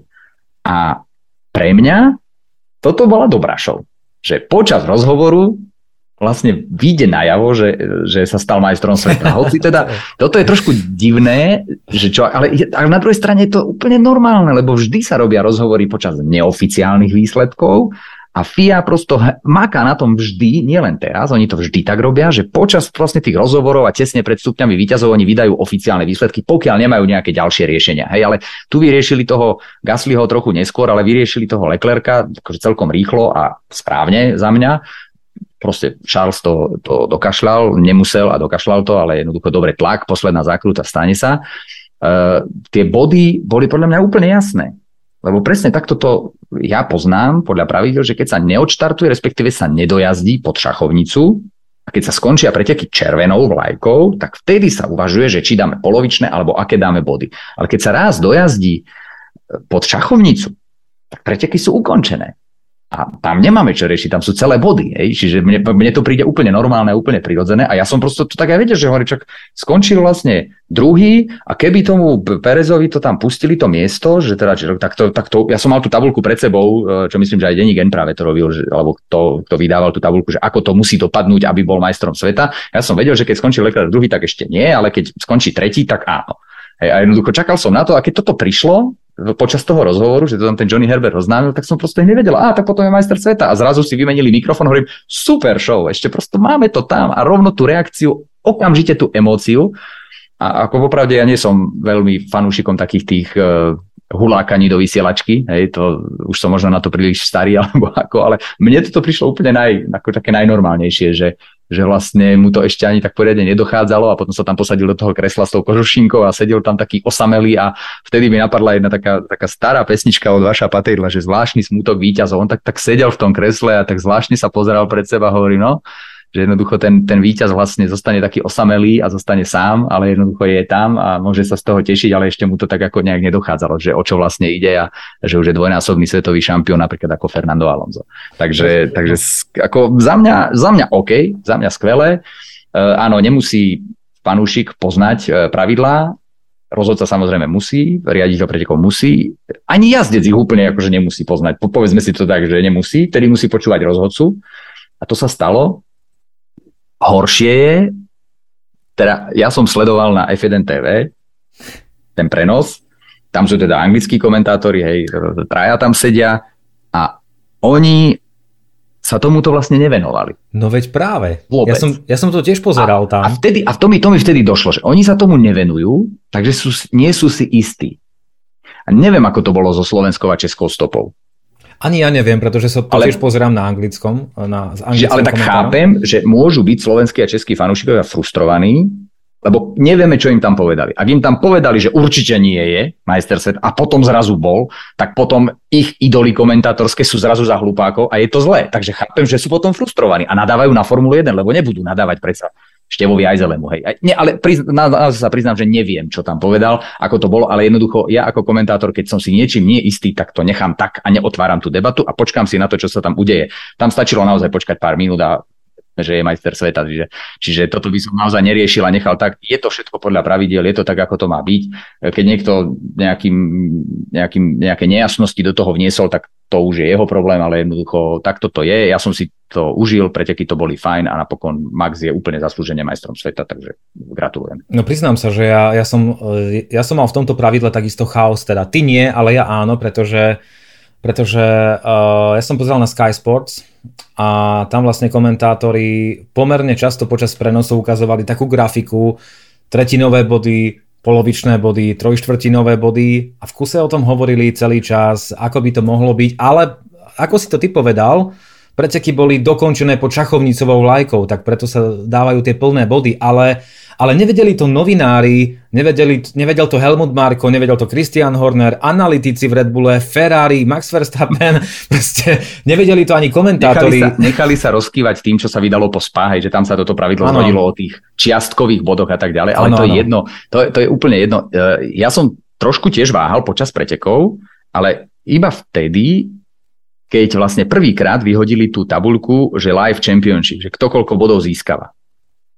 A pre mňa toto bola dobrá show. Že počas rozhovoru vlastne vyjde najavo, že, že sa stal majstrom sveta. Hoci teda, toto je trošku divné, že čo, ale, ale na druhej strane je to úplne normálne, lebo vždy sa robia rozhovory počas neoficiálnych výsledkov a F I A prosto maká na tom vždy, nielen teraz, oni to vždy tak robia, že počas vlastne tých rozhovorov a tesne pred stupňami víťazov oni vydajú oficiálne výsledky, pokiaľ nemajú nejaké ďalšie riešenia. Hej, ale tu vyriešili toho Gaslyho trochu neskôr, ale vyriešili toho Leclerca akože celkom rýchlo a správne za mňa. Proste Charles to, to dokašľal, nemusel a dokašľal to, ale jednoducho dobre tlak, posledná zákruta, stane sa. Uh, tie body boli podľa mňa úplne jasné. Lebo presne takto to ja poznám podľa pravidel, že keď sa neodštartuje, respektíve sa nedojazdí pod šachovnicu a keď sa skončia preteky červenou vlajkou, tak vtedy sa uvažuje, že či dáme polovičné alebo aké dáme body. Ale keď sa raz dojazdí pod šachovnicu, tak preteky sú ukončené. A tam nemáme čo riešiť, tam sú celé body. Hej? Čiže mne, mne to príde úplne normálne, úplne prirodzené. A ja som prosto to tak aj vedel, že hovorí, čak skončil vlastne druhý a keby tomu Perezovi to tam pustili to miesto, že teda, že, tak, to, tak to, ja som mal tú tabuľku pred sebou, čo myslím, že aj denník N práve to robil, že, alebo to, kto vydával tú tabuľku, že ako to musí dopadnúť, aby bol majstrom sveta. Ja som vedel, že keď skončil Leclerc druhý, tak ešte nie, ale keď skončí tretí, tak áno. Hej, a jednoducho čakal som na to, a keď toto prišlo počas toho rozhovoru, že to tam ten Johnny Herbert oznámil, tak som proste nevedel, a tak potom je majster sveta a zrazu si vymenili mikrofón, hovorím, super show, ešte prosto máme to tam a rovno tú reakciu, okamžite tú emóciu a ako popravde ja nie som veľmi fanúšikom takých tých uh, hulákaní do vysielačky, hej, to už som možno na to príliš starý alebo ako, ale mne toto prišlo úplne naj, ako také najnormálnejšie, že že vlastne mu to ešte ani tak poriadne nedochádzalo a potom sa tam posadil do toho kresla s tou kožušinkou a sedel tam taký osamelý a vtedy mi napadla jedna taká, taká stará pesnička od Vaša Patejdla, že zvláštny smútok víťazov. On tak, tak sedel v tom kresle a tak zvláštne sa pozeral pred seba a hovorí, no, že jednoducho ten, ten víťaz vlastne zostane taký osamelý a zostane sám, ale jednoducho je tam a môže sa z toho tešiť, ale ešte mu to tak ako nejak nedochádzalo, že o čo vlastne ide a že už je dvojnásobný svetový šampión, napríklad ako Fernando Alonso. Takže, takže ako za mňa, za mňa OK, za mňa skvelé. Uh, áno, nemusí fanúšik poznať uh, pravidlá, rozhodca samozrejme musí, riadiť ho pretekov musí, ani jazdec ich úplne akože nemusí poznať. Po, povedzme si to tak, že nemusí, tedy musí počúvať rozhodcu a to sa stalo. Horšie je, teda ja som sledoval na ef jeden té vé ten prenos, tam sú teda anglickí komentátori, hej, traja tam sedia a oni sa tomuto vlastne nevenovali. No veď práve. Ja som, ja som to tiež pozeral a, tam. A, vtedy, a to, mi, to mi vtedy došlo, že oni sa tomu nevenujú, takže sú, nie sú si istí. A neviem, ako to bolo so slovenskou a českou stopou. Ani ja neviem, pretože sa to ale, tiež pozerám na anglickom. Na, že, ale tak chápem, že môžu byť slovenskí a českí fanúšikovia frustrovaní, lebo nevieme, čo im tam povedali. Ak im tam povedali, že určite nie je majster sveta a potom zrazu bol, tak potom ich idoly komentátorské sú zrazu za hlupákov a je to zlé. Takže chápem, že sú potom frustrovaní a nadávajú na Formulu jeden, lebo nebudú nadávať predsa Števovi Ajzelemu, hej. Nie, ale prizna, na, sa priznám, že neviem, čo tam povedal, ako to bolo, ale jednoducho ja ako komentátor, keď som si niečím nie istý, tak to nechám tak a neotváram tú debatu a počkám si na to, čo sa tam udeje. Tam stačilo naozaj počkať pár minút a že je majster sveta, čiže, čiže toto by som naozaj neriešil a nechal tak. Je to všetko podľa pravidiel, je to tak, ako to má byť. Keď niekto nejakým, nejakým, nejaké nejasnosti do toho vniesol, tak to už je jeho problém, ale jednoducho takto to je. Ja som si to užil, preteky to boli fajn a napokon Max je úplne zaslúžene majstrom sveta, takže gratulujem. No priznám sa, že ja, ja, som, ja som mal v tomto pravidle takisto chaos, teda ty nie, ale ja áno, pretože pretože uh, ja som pozeral na Sky Sports a tam vlastne komentátori pomerne často počas prenosov ukazovali takú grafiku, tretinové body, polovičné body, trojštvrtinové body a v kuse o tom hovorili celý čas, ako by to mohlo byť, ale ako si to ty povedal, preteky boli dokončené pod šachovnicovou vlajkou, tak preto sa dávajú tie plné body, ale Ale nevedeli to novinári, nevedeli, nevedel to Helmut Marko, nevedel to Christian Horner, analytici v Red Bulle, Ferrari, Max Verstappen, proste nevedeli to ani komentátori. Nechali sa, nechali sa rozkývať tým, čo sa vydalo po Spa, že tam sa toto pravidlo zhodilo o tých čiastkových bodoch a tak ďalej, ale ano, to je ano. jedno, to, to je úplne jedno. Ja som trošku tiež váhal počas pretekov, ale iba vtedy, keď vlastne prvýkrát vyhodili tú tabuľku, že Live Championship, že kto koľko bodov získava.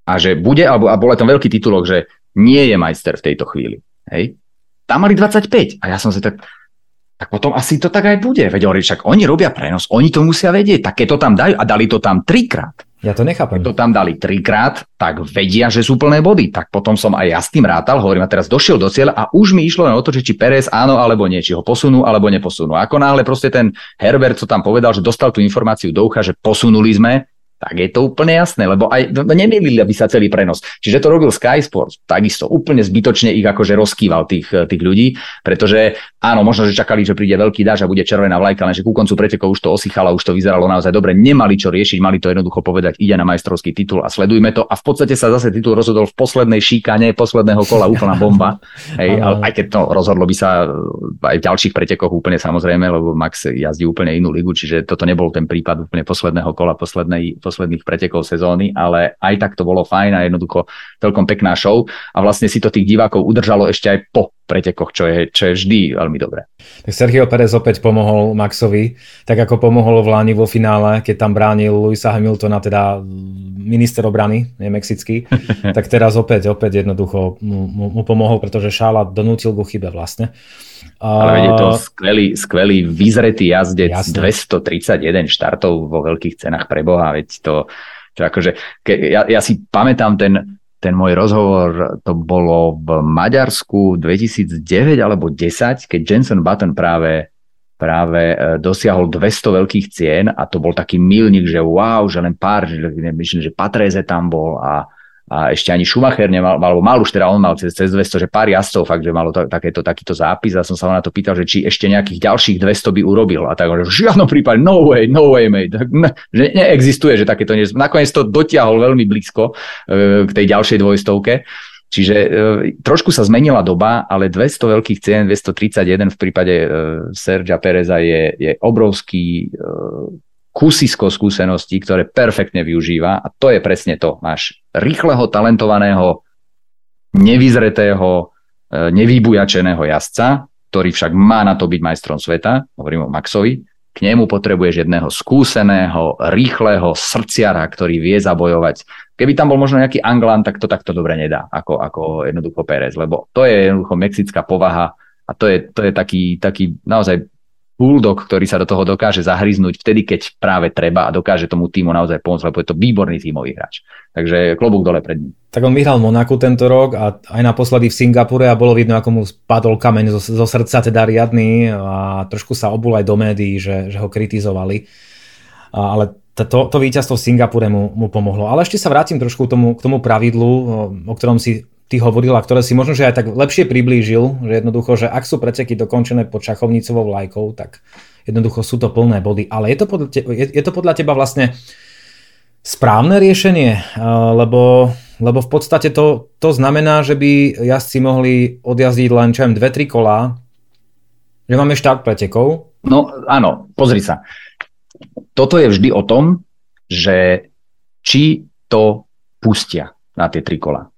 a že bude, alebo a bol tam veľký titulok, že nie je majster v tejto chvíli. Hej? Tam mali dvadsaťpäť a ja som si tak, tak potom asi to tak aj bude. Veď však oni robia prenos, oni to musia vedieť, tak keď to tam dajú a dali to tam trikrát. Ja to nechápem. Keď to tam dali trikrát, tak vedia, že sú plné body. Tak potom som aj ja s tým rátal, hovorím, a teraz došiel do cieľa a už mi išlo len o to, že či Pérez áno alebo nie, či ho posunú alebo neposunú. Ako náhle proste ten Herbert, co tam povedal, že dostal tú informáciu do ucha, že posunuli sme, tak je to úplne jasné, lebo aj nemýlili by sa celý prenos. Čiže to robil Sky Sports, takisto úplne zbytočne ich akože rozkýval tých, tých ľudí, pretože áno, možno, že čakali, že príde veľký dážď a bude červená vlajka, lenže ku koncu pretekov už to osychalo, už to vyzeralo naozaj dobre, nemali čo riešiť, mali to jednoducho povedať, ide na majstrovský titul a sledujme to a v podstate sa zase titul rozhodol v poslednej šíkane posledného kola, úplná bomba. Hej, ale aj keď to rozhodlo by sa aj v ďalších pretekoch úplne samozrejme, lebo Max jazdí úplne inú ligu, čiže toto nebol ten prípad úplne posledného kola, poslednej posledných pretekov sezóny, ale aj tak to bolo fajn a jednoducho celkom pekná show a vlastne si to tých divákov udržalo ešte aj po pretekoch, čo je, čo je vždy veľmi dobré. Tak Sergio Pérez opäť pomohol Maxovi, tak ako pomohol v Lani vo finále, keď tam bránil Lewisa Hamiltona, teda minister obrany, nie mexický, tak teraz opäť, opäť jednoducho mu, mu pomohol, pretože Šála donútil ku chybe vlastne. Ale veď je to skvelý, skvelý vyzretý jazdec, jasne. dvestotridsaťjeden štartov vo veľkých cenách pre Boha, veď to, to akože, ke, ja, ja si pamätám ten, ten môj rozhovor, to bolo v Maďarsku dvetisícdeväť alebo desať, keď Jenson Button práve, práve dosiahol dvesto veľkých cien a to bol taký milník, že wow, že len pár, že, myslím, že Patrese tam bol a a ešte ani Schumacher nemal, alebo mal už teda on mal cez, cez dvesto, že pár jazdcov fakt, že malo to, takéto, takýto zápis a som sa na to pýtal, že či ešte nejakých ďalších dvesto by urobil a tak, že v žiadnom prípade, no way, no way, mate, ne, že neexistuje, že takéto nie, nakoniec to dotiahol veľmi blízko e, k tej ďalšej dvojstovke, čiže e, trošku sa zmenila doba, ale dvesto veľkých cien, dvestotridsaťjeden v prípade e, Sergia Péreza je, je obrovský e, kusisko skúseností, ktoré perfektne využíva a to je presne to. Máš rýchleho, talentovaného, nevyzretého, nevýbujačeného jazdca, ktorý však má na to byť majstrom sveta, hovorím o Maxovi, k nemu potrebuješ jedného skúseného, rýchleho srdciara, ktorý vie zabojovať. Keby tam bol možno nejaký Anglan, tak to takto dobre nedá, ako, ako jednoducho Pérez, lebo to je jednoducho mexická povaha a to je, to je taký, taký naozaj bulldog, ktorý sa do toho dokáže zahryznúť vtedy, keď práve treba a dokáže tomu tímu naozaj pomôcť, lebo je to výborný tímový hráč. Takže klobúk dole pred ním. Tak on vyhral Monaku tento rok a aj naposledy v Singapure a bolo vidno, ako mu spadol kameň zo, zo srdca, teda riadny a trošku sa obul aj do médií, že, že ho kritizovali. A, ale to, to víťazstvo v Singapure mu, mu pomohlo. Ale ešte sa vrátim trošku k tomu, k tomu pravidlu, o ktorom si ty hovoril a ktoré si možno, že aj tak lepšie priblížil, že jednoducho, že ak sú preteky dokončené pod šachovnicovou vlajkou, tak jednoducho sú to plné body. Ale je to podľa teba, je, je to podľa teba vlastne správne riešenie? Lebo, lebo v podstate to, to znamená, že by jazdci mohli odjazdiť len čo dve tri kolá, že máme štart pretekov. No áno, pozri sa. Toto je vždy o tom, že či to pustia na tie tri kolá.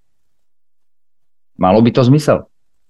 Malo by to zmysel.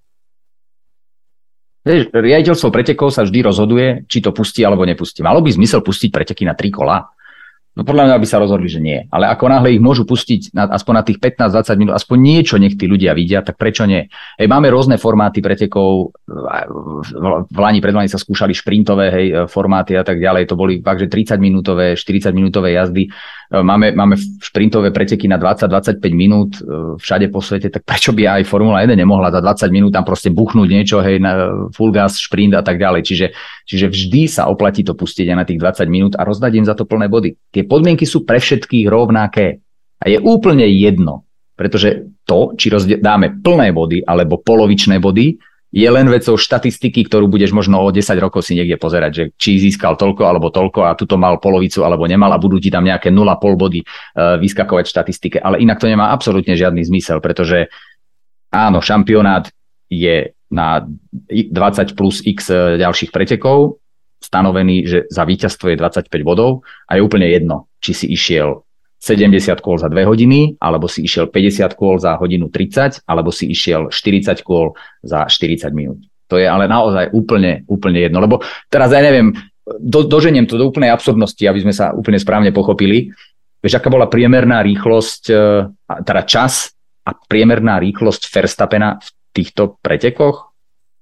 Vieš, riaditeľstvo pretekov sa vždy rozhoduje, či to pustí alebo nepustí. Malo by zmysel pustiť preteky na tri kolá? No podľa mňa by sa rozhodli, že nie. Ale ako náhle ich môžu pustiť na, aspoň na tých pätnásť dvadsať minút, aspoň niečo nech tí ľudia vidia, tak prečo nie? Hej, máme rôzne formáty pretekov. V Lani, pred Lani sa skúšali šprintové hej, formáty a tak ďalej. To boli fakt, že tridsať minútové, štyridsať minútové jazdy. Máme, máme šprintové preteky na dvadsať dvadsaťpäť minút všade po svete, tak prečo by aj Formula jeden nemohla za dvadsať minút tam proste buchnúť niečo, hej, na full gas, šprint a tak ďalej. Čiže, čiže vždy sa oplatí to pustiť aj na tých dvadsať minút a rozdať im za to plné body. Tie podmienky sú pre všetkých rovnaké a je úplne jedno, pretože to, či rozde- dáme plné body alebo polovičné body, je len vecou štatistiky, ktorú budeš možno o desať rokov si niekde pozerať, že či získal toľko alebo toľko a tuto mal polovicu alebo nemal a budú ti tam nejaké nula celá päť body uh, vyskakovať v štatistike. Ale inak to nemá absolútne žiadny zmysel, pretože áno, šampionát je na dvadsať plus x ďalších pretekov stanovený, že za víťazstvo je dvadsaťpäť bodov a je úplne jedno, či si išiel sedemdesiat kôl za dve hodiny, alebo si išiel päťdesiat kôl za hodinu tridsať, alebo si išiel štyridsať kôl za štyridsať minút. To je ale naozaj úplne, úplne jedno. Lebo teraz ja neviem, do, doženiem to do úplnej absurdnosti, aby sme sa úplne správne pochopili. vieš, aká bola priemerná rýchlosť, teda čas a priemerná rýchlosť Verstappena v týchto pretekoch?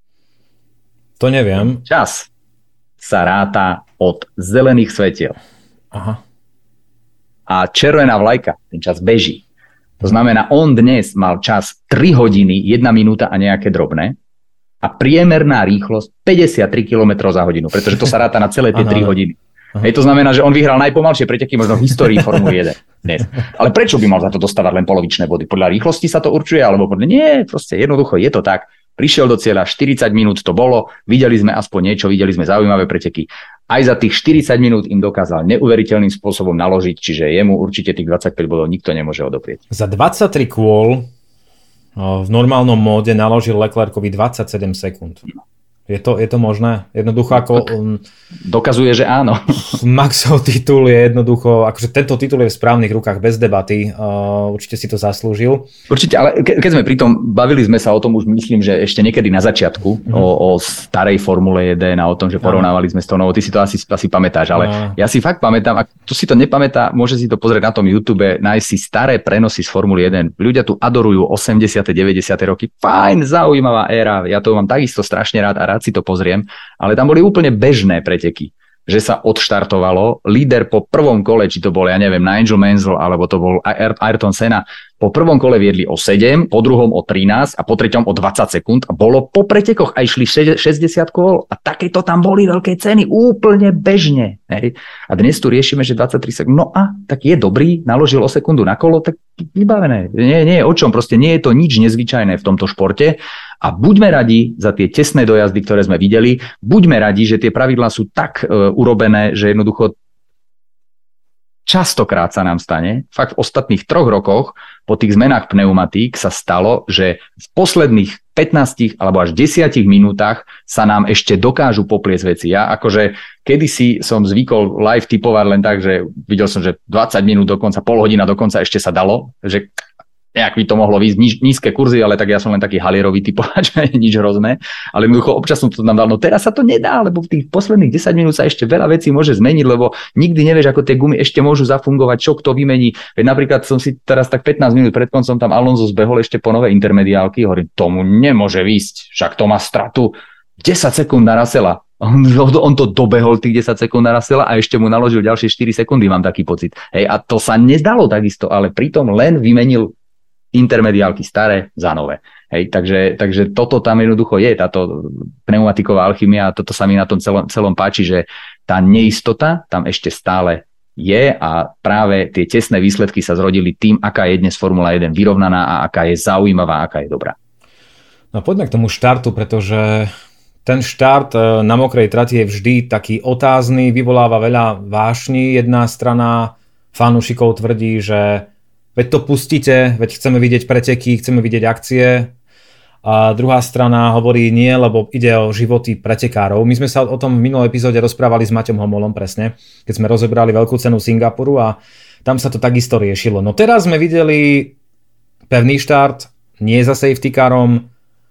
To neviem. Čas sa ráta od zelených svetiel. Aha. A červená vlajka, ten čas beží. To znamená, on dnes mal čas tri hodiny, jedna minúta a nejaké drobné a priemerná rýchlosť päťdesiattri kilometrov za hodinu, pretože to sa ráta na celé tie tri hodiny. Hej, to znamená, že on vyhral najpomalšie preteky možno v histórii Formuly jeden dnes. Ale prečo by mal za to dostávať len polovičné body? Podľa rýchlosti sa to určuje, alebo podľa... Nie, proste jednoducho je to tak. Prišiel do cieľa, štyridsať minút to bolo, videli sme aspoň niečo, videli sme zaujímavé preteky. Aj za tých štyridsať minút im dokázal neuveriteľným spôsobom naložiť, čiže jemu určite tých dvadsaťpäť bodov nikto nemôže odoprieť. Za dvadsaťtri kôl v normálnom móde naložil Leclercovi dvadsaťsedem sekúnd. Je to, je to možné? Jednoducho ako... Um, dokazuje, že áno. Maxov titul je jednoducho... Akože tento titul je v správnych rukách bez debaty. Uh, určite si to zaslúžil. Určite, ale ke, keď sme pri tom, bavili sme sa o tom už myslím, že ešte niekedy na začiatku, mm. o, o starej Formule jeden a o tom, že porovnávali sme s tou novou. Ty si to asi, asi pamätáš, ale no. Ja si fakt pamätám, ak tu si to nepamätá, môže si to pozrieť na tom YouTube, nájsť si staré prenosy z Formuly jeden. Ľudia tu adorujú osemdesiate deväťdesiate roky. Fajn, zaujímavá éra. Ja to mám takisto strašne rád a rád si to pozriem, ale tam boli úplne bežné preteky, že sa odštartovalo, líder po prvom kole, či to bol, ja neviem, Nigel Mansell, alebo to bol Ayrton Senna, po prvom kole viedli o sedem, po druhom o trinásť a po treťom o dvadsať sekúnd a bolo po pretekoch a išli šesťdesiat kôl a takéto tam boli veľké ceny, úplne bežne. Hej. A dnes tu riešime, že dvadsaťtri sekúnd, no a tak je dobrý, naložil o sekundu na kolo, tak vybavené. Nie, nie je o čom, proste nie je to nič nezvyčajné v tomto športe a buďme radi za tie tesné dojazdy, ktoré sme videli, buďme radi, že tie pravidlá sú tak e, urobené, že jednoducho častokrát sa nám stane, fakt v ostatných troch rokoch po tých zmenách pneumatík sa stalo, že v posledných pätnástich alebo až desiatich minútach sa nám ešte dokážu popliesť veci. Ja akože kedysi som zvykol live typovať len tak, že videl som, že dvadsať minút dokonca, pol hodina dokonca ešte sa dalo, že nejak by to mohlo výjsť níž, nízke kurzy, ale tak ja som len taký halierový typovač, nič hrozné. Ale jednoducho občas som to tam dal, no teraz sa to nedá, lebo v tých posledných desať minút sa ešte veľa vecí môže zmeniť, lebo nikdy nevieš, ako tie gumy ešte môžu zafungovať, čo kto vymení. Veď napríklad som si teraz tak pätnásť minút pred koncom tam Alonso zbehol ešte po nové intermediálky, hovorím, tomu nemôže výjsť, však to má stratu desať sekúnd na Russella. On, on to dobehol tých desať sekúnd na Russella a ešte mu naložil ďalšie štyri sekundy, mám taký pocit. Hej, a to sa nezdalo takisto, ale pritom len vymenil intermediálky staré za nové. Hej, takže, takže toto tam jednoducho je, táto pneumatiková alchymia a toto sa mi na tom celom, celom páči, že tá neistota tam ešte stále je a práve tie tesné výsledky sa zrodili tým, aká je dnes Formula jeden vyrovnaná a aká je zaujímavá, aká je dobrá. No poďme k tomu štartu, pretože ten štart na mokrej trati je vždy taký otázny, vyvoláva veľa vášni. Jedna strana fanúšikov tvrdí, že veď to pustíte, veď chceme vidieť preteky, chceme vidieť akcie. A druhá strana hovorí nie, lebo ide o životy pretekárov. My sme sa o tom v minulej epizóde rozprávali s Maťom Homolom presne, keď sme rozebrali veľkú cenu Singapuru a tam sa to takisto riešilo. No teraz sme videli pevný štart, nie za safety carom.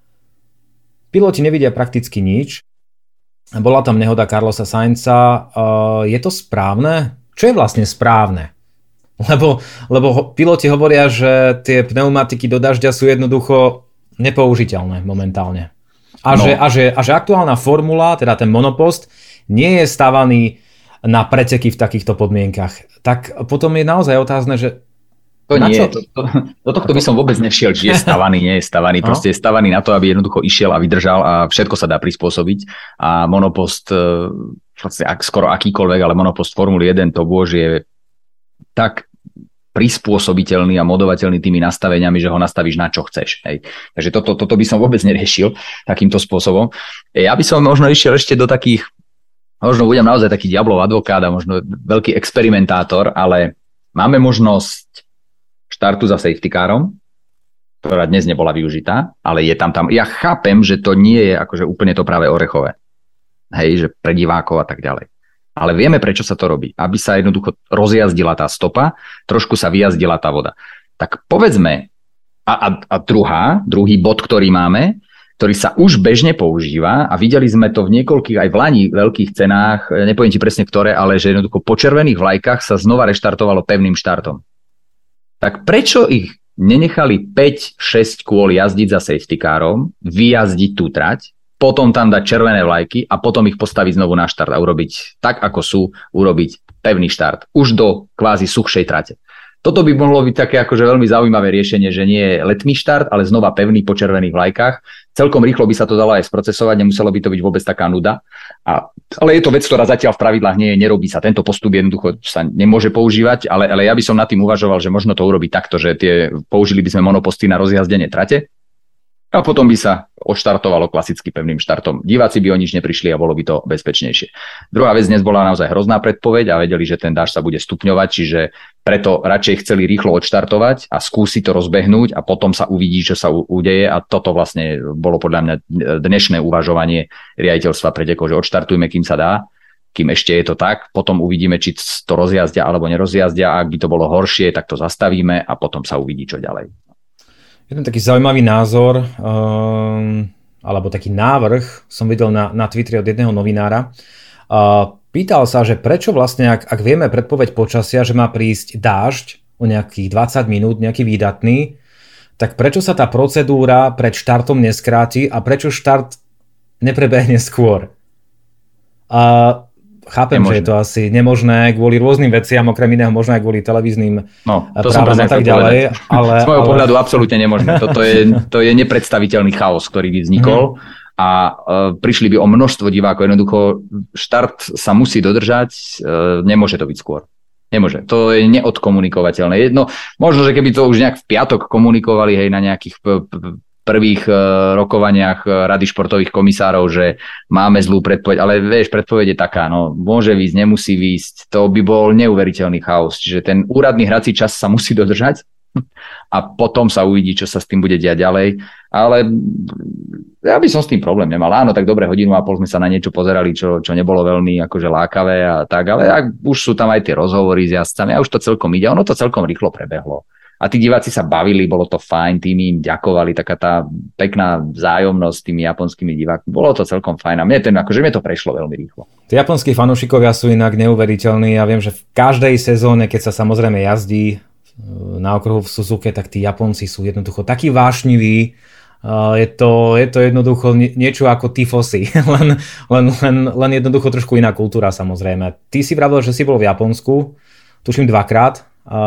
Piloti nevidia prakticky nič. Bola tam nehoda Carlosa Sainza. Je to správne? Čo je vlastne správne? Lebo, lebo piloti hovoria, že tie pneumatiky do dažďa sú jednoducho nepoužiteľné momentálne. A, no. že, a, že, a že aktuálna formula, teda ten monopost, nie je stavaný na preteky v takýchto podmienkach. Tak potom je naozaj otázne, že to nie, to, to, do tohto by som vôbec nevšiel, či je stavaný, nie je stavaný. Proste je stavaný na to, aby jednoducho išiel a vydržal a všetko sa dá prispôsobiť. A monopost, vlastne skoro akýkoľvek, ale monopost Formuly jeden to bôž je tak prispôsobiteľný a modovateľný tými nastaveniami, že ho nastavíš na čo chceš. Hej. Takže toto, toto by som vôbec neriešil takýmto spôsobom. Ja by som možno išiel ešte do takých, možno budem naozaj taký diablov advokát a možno veľký experimentátor, ale máme možnosť štartu za safety carom, ktorá dnes nebola využitá, ale je tam tam. Ja chápem, že to nie je akože úplne to práve orechové. Hej, že pre divákov a tak ďalej. Ale vieme, prečo sa to robí. Aby sa jednoducho rozjazdila tá stopa, trošku sa vyjazdila tá voda. Tak povedzme, a, a, a druhá, druhý bod, ktorý máme, ktorý sa už bežne používa a videli sme to v niekoľkých aj v lani veľkých cenách, nepoviem ti presne ktoré, ale že jednoducho po červených vlajkách sa znova reštartovalo pevným štartom. Tak prečo ich nenechali päť šesť kôl jazdiť za safety carom, vyjazdiť tú trať, potom tam dať červené vlajky a potom ich postaviť znovu na štart a urobiť tak, ako sú, urobiť pevný štart. Už do kvázi suchšej trate. Toto by mohlo byť také akože veľmi zaujímavé riešenie, že nie je letný štart, ale znova pevný po červených vlajkách. Celkom rýchlo by sa to dalo aj sprocesovať, nemuselo by to byť vôbec taká nuda. A, ale je to vec, ktorá zatiaľ v pravidlách nie je, nerobí sa. Tento postup jednoducho sa nemôže používať, ale, ale ja by som nad tým uvažoval, že možno to urobiť takto, že tie, použili by sme monoposty na rozjazdenie trate a potom by sa odštartovalo klasicky pevným štartom. Diváci by o nič neprišli a bolo by to bezpečnejšie. Druhá vec, dnes bola naozaj hrozná predpoveď a vedeli, že ten dážď sa bude stupňovať, čiže preto radšej chceli rýchlo odštartovať a skúsiť to rozbehnúť a potom sa uvidí, čo sa udeje a toto vlastne bolo podľa mňa dnešné uvažovanie riaditeľstva pretekov, že odštartujme, kým sa dá, kým ešte je to tak, potom uvidíme, či to rozjazdia alebo nerozjazdia, ak by to bolo horšie, tak to zastavíme a potom sa uvidí, čo ďalej. Jeden taký zaujímavý názor, um, alebo taký návrh som videl na, na Twitteri od jedného novinára. Uh, pýtal sa, že prečo vlastne, ak, ak vieme predpoveď počasia, že má prísť dážď o nejakých dvadsať minút, nejaký výdatný, tak prečo sa tá procedúra pred štartom neskráti a prečo štart neprebehne skôr? Uh, Chápem, nemožné. Že je to asi nemožné kvôli rôznym veciam, okrem iného možno aj kvôli televíznym no, to právam a tak ďalej. Ale, z môjho ale... pohľadu absolútne nemožné. Toto je, to je nepredstaviteľný chaos, ktorý by vznikol mm-hmm. a uh, prišli by o množstvo divákov. Jednoducho štart sa musí dodržať, uh, nemôže to byť skôr. Nemôže. To je neodkomunikovateľné. Jedno, možno, že keby to už nejak v piatok komunikovali, hej, na nejakých p- p- prvých uh, rokovaniach uh, Rady športových komisárov, že máme zlú predpoveď, ale vieš, predpoveď je taká, no môže výjsť, nemusí výjsť, to by bol neuveriteľný chaos, čiže ten úradný hrací čas sa musí dodržať a potom sa uvidí, čo sa s tým bude diať ďalej, ale ja by som s tým problém nemal. Áno, tak dobre, hodinu a pol sme sa na niečo pozerali, čo, čo nebolo veľmi akože lákavé a tak, ale ak už sú tam aj tie rozhovory s jazdcami a už to celkom ide, ono to celkom rýchlo prebehlo. A tí diváci sa bavili, bolo to fajn, tými im ďakovali, taká tá pekná vzájomnosť s tými japonskými divákmi. Bolo to celkom fajn a mne, ten, akože mne to prešlo veľmi rýchlo. Tí japonskí fanúšikovia sú inak neuveriteľní. Ja viem, že v každej sezóne, keď sa samozrejme jazdí na okruhu v Suzuke, tak tí Japonci sú jednoducho takí vášniví. Je to, je to jednoducho niečo ako tifosi, len, len, len, len jednoducho trošku iná kultúra samozrejme. Ty si pravil, že si bol v Japonsku, tuším dvakrát.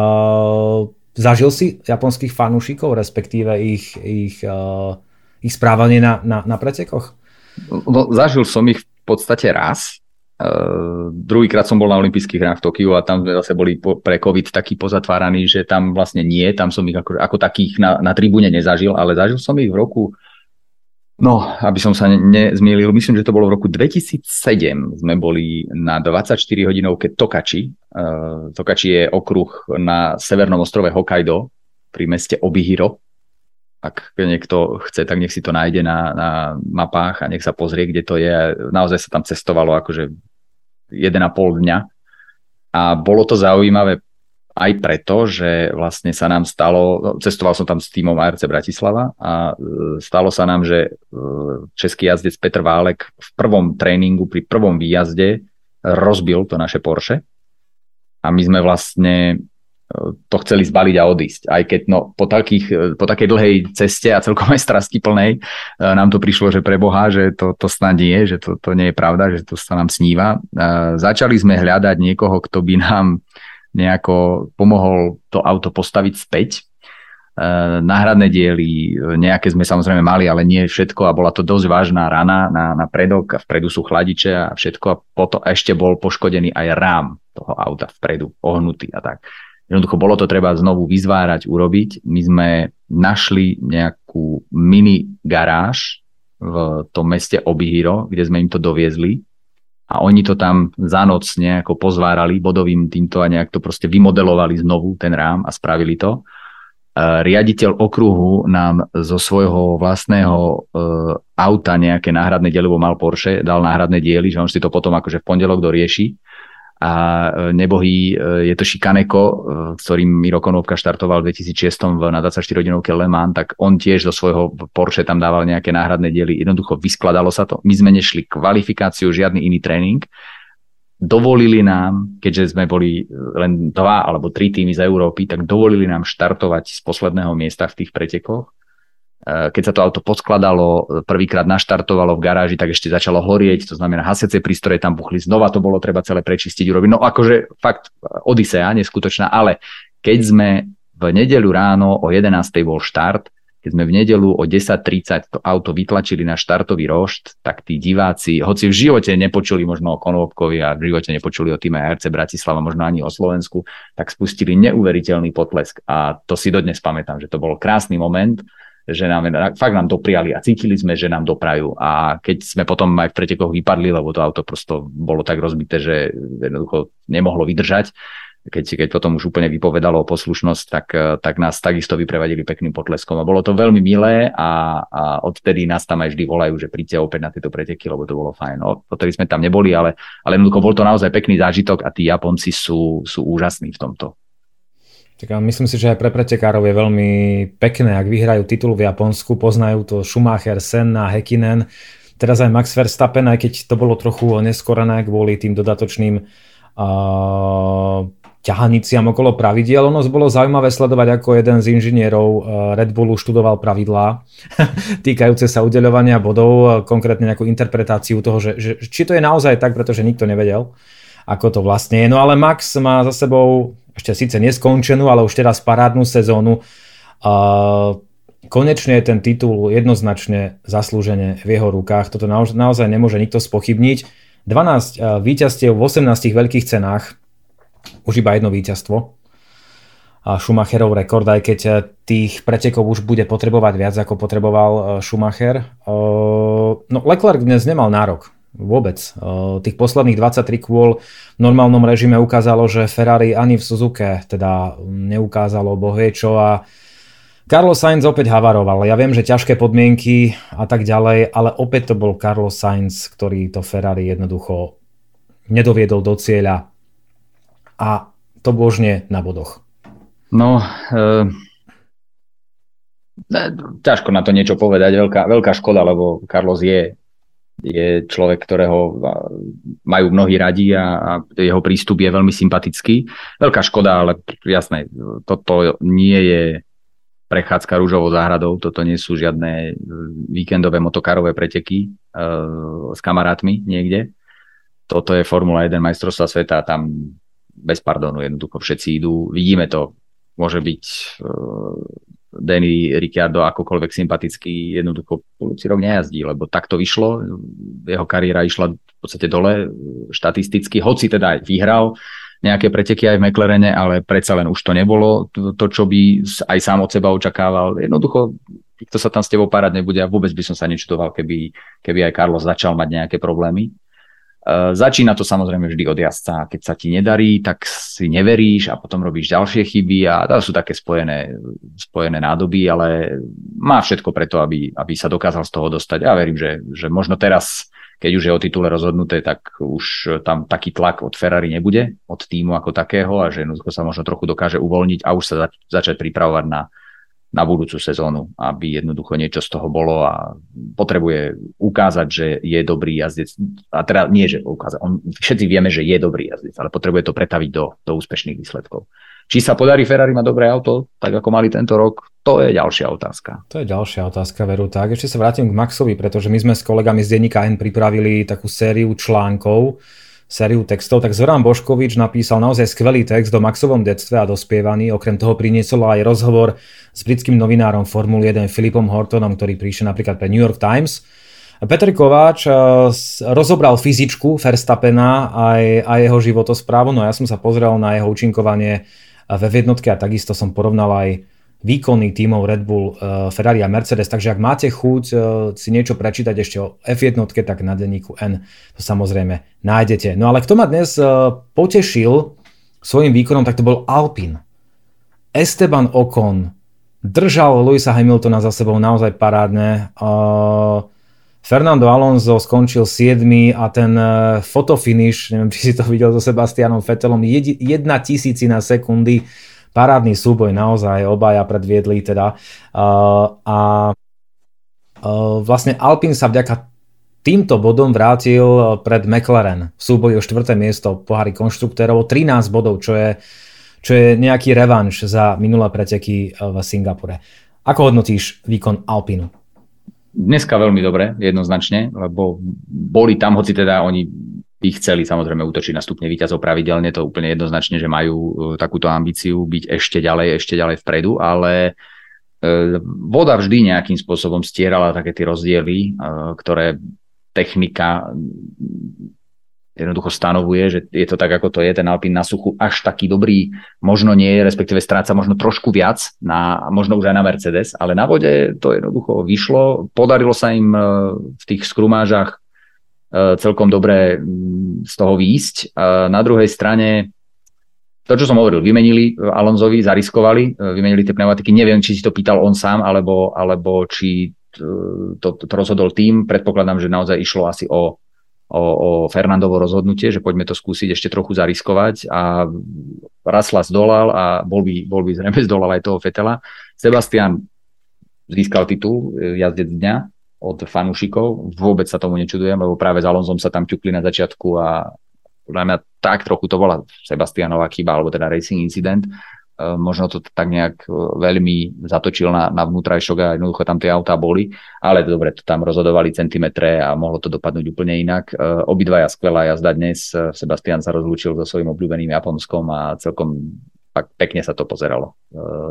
Zažil si japonských fanúšikov, respektíve ich, ich, uh, ich správanie na, na, na pretekoch? No, zažil som ich v podstate raz. Uh, druhýkrát som bol na olympijských hrách v Tokiu a tam zase boli po, pre COVID takí pozatváraní, že tam vlastne nie, tam som ich ako, ako takých na, na tribúne nezažil, ale zažil som ich v roku, no, aby som sa ne, nezmýlil, myslím, že to bolo v roku dvetisícsedem. Sme boli na dvadsaťštyri hodinovke Tokači. Uh, Tokači je okruh na severnom ostrove Hokkaido pri meste Obihiro. Ak niekto chce, tak nech si to nájde na, na mapách a nech sa pozrie, kde to je. Naozaj sa tam cestovalo akože jeden a pol dňa. A bolo to zaujímavé aj preto, že vlastne sa nám stalo, cestoval som tam s tímom á er cé Bratislava a stalo sa nám, že český jazdec Petr Válek v prvom tréningu, pri prvom výjazde rozbil to naše Porsche a my sme vlastne to chceli zbaliť a odísť. Aj keď no, po, takých, po takej dlhej ceste a celkom aj strasti plnej nám to prišlo, že pre Boha, že to, to snad nie, že to, to nie je pravda, že to sa nám sníva. Začali sme hľadať niekoho, kto by nám nejako pomohol to auto postaviť späť. Náhradné diely, nejaké sme samozrejme mali, ale nie všetko a bola to dosť vážna rana na, na predok a vpredu sú chladiče a všetko a potom ešte bol poškodený aj rám toho auta vpredu, ohnutý a tak. Jednoducho bolo to treba znovu vyzvárať, urobiť. My sme našli nejakú mini garáž v tom meste Obihiro, kde sme im to doviezli a oni to tam za noc nejako pozvárali bodovým týmto a nejak to proste vymodelovali znovu ten rám a spravili to. Riaditeľ okruhu nám zo svojho vlastného auta nejaké náhradné diely, lebo mal Porsche, dal náhradné diely, že on si to potom akože v pondelok dorieši. a nebohý je to Šikaneko, s ktorým Miro Konopka štartoval v dvetisícšesť na dvadsaťštyri hodinovke Le Mans, tak on tiež do svojho Porsche tam dával nejaké náhradné diely. Jednoducho vyskladalo sa to. My sme nešli kvalifikáciu, žiadny iný tréning. Dovolili nám, keďže sme boli len dva alebo tri týmy z Európy, tak dovolili nám štartovať z posledného miesta v tých pretekoch. Keď sa to auto podskladalo, prvýkrát naštartovalo v garáži, tak ešte začalo horieť, to znamená hasiace prístroje tam buchli, znova to bolo treba celé prečistiť, urobiť. No akože fakt odisea, neskutočná, ale keď sme v nedeľu ráno o jedenástej bol štart, keď sme v nedeľu o desať tridsať to auto vytlačili na štartový rošt, tak tí diváci, hoci v živote nepočuli možno o Konopkovi a v živote nepočuli o týme á er cé Bratislava, možno ani o Slovensku, tak spustili neuveriteľný potlesk a to si dodnes pamätám, že to bol krásny moment, že nám, fakt nám dopriali a cítili sme, že nám doprajú. A keď sme potom aj v pretekoch vypadli, lebo to auto prosto bolo tak rozbité, že jednoducho nemohlo vydržať, keď, keď potom už úplne vypovedalo o poslušnosť, tak, tak nás takisto vyprevadili pekným potleskom. A bolo to veľmi milé a, a odtedy nás tam aj vždy volajú, že príďte opäť na tieto preteky, lebo to bolo fajn. No, odtedy sme tam neboli, ale, ale jednoducho bol to naozaj pekný zážitok a tí Japonci sú, sú úžasní v tomto. Tak myslím si, že aj pre pretekárov je veľmi pekné, ak vyhrajú titul v Japonsku, poznajú to Schumacher, Senna, Häkkinen, teraz aj Max Verstappen, aj keď to bolo trochu neskorené kvôli tým dodatočným uh, ťahaniciam okolo pravidiel. Ono bolo zaujímavé sledovať, ako jeden z inžinierov Red Bullu študoval pravidlá týkajúce sa udeľovania bodov, konkrétne nejakú interpretáciu toho, že, že či to je naozaj tak, pretože nikto nevedel, ako to vlastne je. No ale Max má za sebou ešte síce neskončenú, ale už teraz parádnu sezónu. Uh, konečne je ten titul jednoznačne zaslúžene v jeho rukách. Toto naozaj, naozaj nemôže nikto spochybniť. dvanásť uh, víťazstiev v osemnástich veľkých cenách. Už iba jedno víťazstvo. A Schumacherov rekord, aj keď tých pretekov už bude potrebovať viac, ako potreboval Schumacher. Uh, no Leclerc dnes nemal nárok. Vôbec. Tých posledných dvadsaťtri kôl v normálnom režime ukázalo, že Ferrari ani v Suzuke teda neukázalo bohvie čo a Carlos Sainz opäť havaroval. Ja viem, že ťažké podmienky a tak ďalej, ale opäť to bol Carlos Sainz, ktorý to Ferrari jednoducho nedoviedol do cieľa a to božne na bodoch. No, e, ťažko na to niečo povedať. Veľká, veľká škoda, lebo Carlos je je človek, ktorého majú mnohí radi a, a jeho prístup je veľmi sympatický. Veľká škoda, ale jasné, toto nie je prechádzka rúžovou záhradou, toto nie sú žiadne víkendové motokárové preteky e, s kamarátmi niekde. Toto je Formula jeden majstrovstva sveta, tam bez pardonu jednoducho všetci idú. Vidíme to, môže byť e, Danny Ricciardo akokoľvek sympatický, jednoducho budúci rok nejazdí, lebo tak to vyšlo. Jeho kariéra išla v podstate dole štatisticky, hoci teda aj vyhral nejaké preteky aj v McLarene, ale predsa len už to nebolo to, čo by aj sám od seba očakával. Jednoducho, nikto sa tam s tebou párať nebude a vôbec by som sa nečudoval, keby, keby aj Carlos začal mať nejaké problémy. Uh, začína to samozrejme vždy od jazdca. Keď sa ti nedarí, tak si neveríš a potom robíš ďalšie chyby a to sú také spojené, spojené nádoby, ale má všetko preto, aby, aby sa dokázal z toho dostať. Ja verím, že, že možno teraz, keď už je o titule rozhodnuté, tak už tam taký tlak od Ferrari nebude, od týmu ako takého a že jednoducho sa možno trochu dokáže uvoľniť a už sa zač- začať pripravovať na na budúcu sezónu, aby jednoducho niečo z toho bolo a potrebuje ukázať, že je dobrý jazdec. A teda nie, že ukázať. On, všetci vieme, že je dobrý jazdec, ale potrebuje to pretaviť do, do úspešných výsledkov. Či sa podarí Ferrari mať dobré auto, tak ako mali tento rok, to je ďalšia otázka. To je ďalšia otázka, veru. Tak ešte sa vrátim k Maxovi, pretože my sme s kolegami z denníka N pripravili takú sériu článkov, sériu textov, tak Zoran Boškovič napísal naozaj skvelý text o Maxovom detstve a dospievaní. Okrem toho priniesol aj rozhovor s britským novinárom Formuly jeden Philipom Hortonom, ktorý prišiel napríklad pre New York Times. Peter Kováč rozobral fyzičku Verstappena aj, aj jeho životosprávu, no ja som sa pozrel na jeho účinkovanie v ef jednotke a takisto som porovnal aj výkonný tímov Red Bull, Ferrari a Mercedes, takže ak máte chuť si niečo prečítať ešte o ef jednotke, tak na denníku N to samozrejme nájdete. No ale kto ma dnes potešil svojím výkonom, tak to bol Alpine. Esteban Ocon držal Lewisa Hamiltona za sebou naozaj parádne. Fernando Alonso skončil siedmy a ten fotofinish, neviem, či si to videl so Sebastianom Vettelom, jedna tisícina sekundy, parádny súboj naozaj, obaja predviedli teda. Uh, a uh, vlastne Alpine sa vďaka týmto bodom vrátil pred McLaren v súboji o štvrté miesto v pohári konštruktérov, trinásť bodov, čo je, čo je nejaký revanš za minulé preteky v Singapure. Ako hodnotíš výkon Alpinu? Dneska veľmi dobre, jednoznačne, lebo boli tam, hoci teda oni by chceli samozrejme útočiť na stupne víťazov pravidelne, to úplne jednoznačne, že majú takúto ambíciu byť ešte ďalej, ešte ďalej vpredu, ale voda vždy nejakým spôsobom stierala také tie rozdiely, ktoré technika jednoducho stanovuje, že je to tak, ako to je, ten Alpine na suchu až taký dobrý možno nie je, respektíve stráca možno trošku viac, na, možno už aj na Mercedes, ale na vode to jednoducho vyšlo. Podarilo sa im v tých skrumážach celkom dobre z toho výjsť. Na druhej strane, to, čo som hovoril, vymenili Alonsovi, zariskovali, vymenili tie pneumatiky. Neviem, či si to pýtal on sám, alebo, alebo či to, to, to rozhodol tým. Predpokladám, že naozaj išlo asi o O, o Fernandovo rozhodnutie, že poďme to skúsiť ešte trochu zariskovať a Russella zdolal a bol by, bol by zrejme zdolal aj toho Vettela. Sebastian získal titul jazdec dňa od fanúšikov, vôbec sa tomu nečudujem, lebo práve s Alonsom sa tam ťukli na začiatku a podľa mňa tak trochu to bola Sebastianová chyba, alebo teda racing incident. Možno to tak nejak veľmi zatočil na, na vnútrajšok a jednoducho tam tie autá boli, ale dobre, to tam rozhodovali centimetre a mohlo to dopadnúť úplne inak. Obidvaja skvelá jazda dnes, Sebastian sa rozlúčil so svojím obľúbeným Japonskom a celkom tak pekne sa to pozeralo.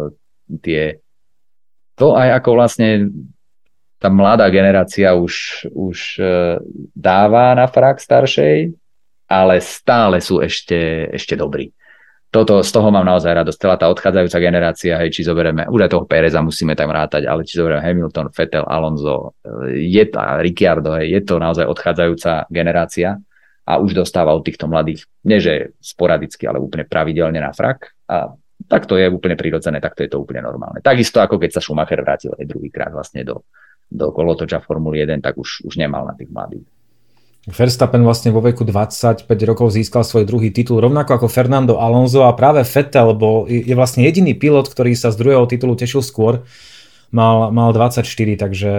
Tie, to aj ako vlastne tá mladá generácia už, už dáva na frak staršej, ale stále sú ešte, ešte dobrí. Toto, z toho mám naozaj radosť. Celá tá odchádzajúca generácia, hej, či zoberieme, už aj toho Pereza musíme tam rátať, ale či zoberieme Hamilton, Vettel, Alonso, je to, Ricciardo, hej, je to naozaj odchádzajúca generácia a už dostáva od týchto mladých, nie že sporadicky, ale úplne pravidelne na frak a tak to je úplne prirodzené, tak to je to úplne normálne. Takisto ako keď sa Schumacher vrátil aj druhýkrát vlastne do, do kolotoča Formuly jeden, tak už, už nemal na tých mladých. Verstappen vlastne vo veku dvadsaťpäť rokov získal svoj druhý titul, rovnako ako Fernando Alonso a práve Vettel bol, je vlastne jediný pilot, ktorý sa z druhého titulu tešil skôr, mal, mal dvadsaťštyri, takže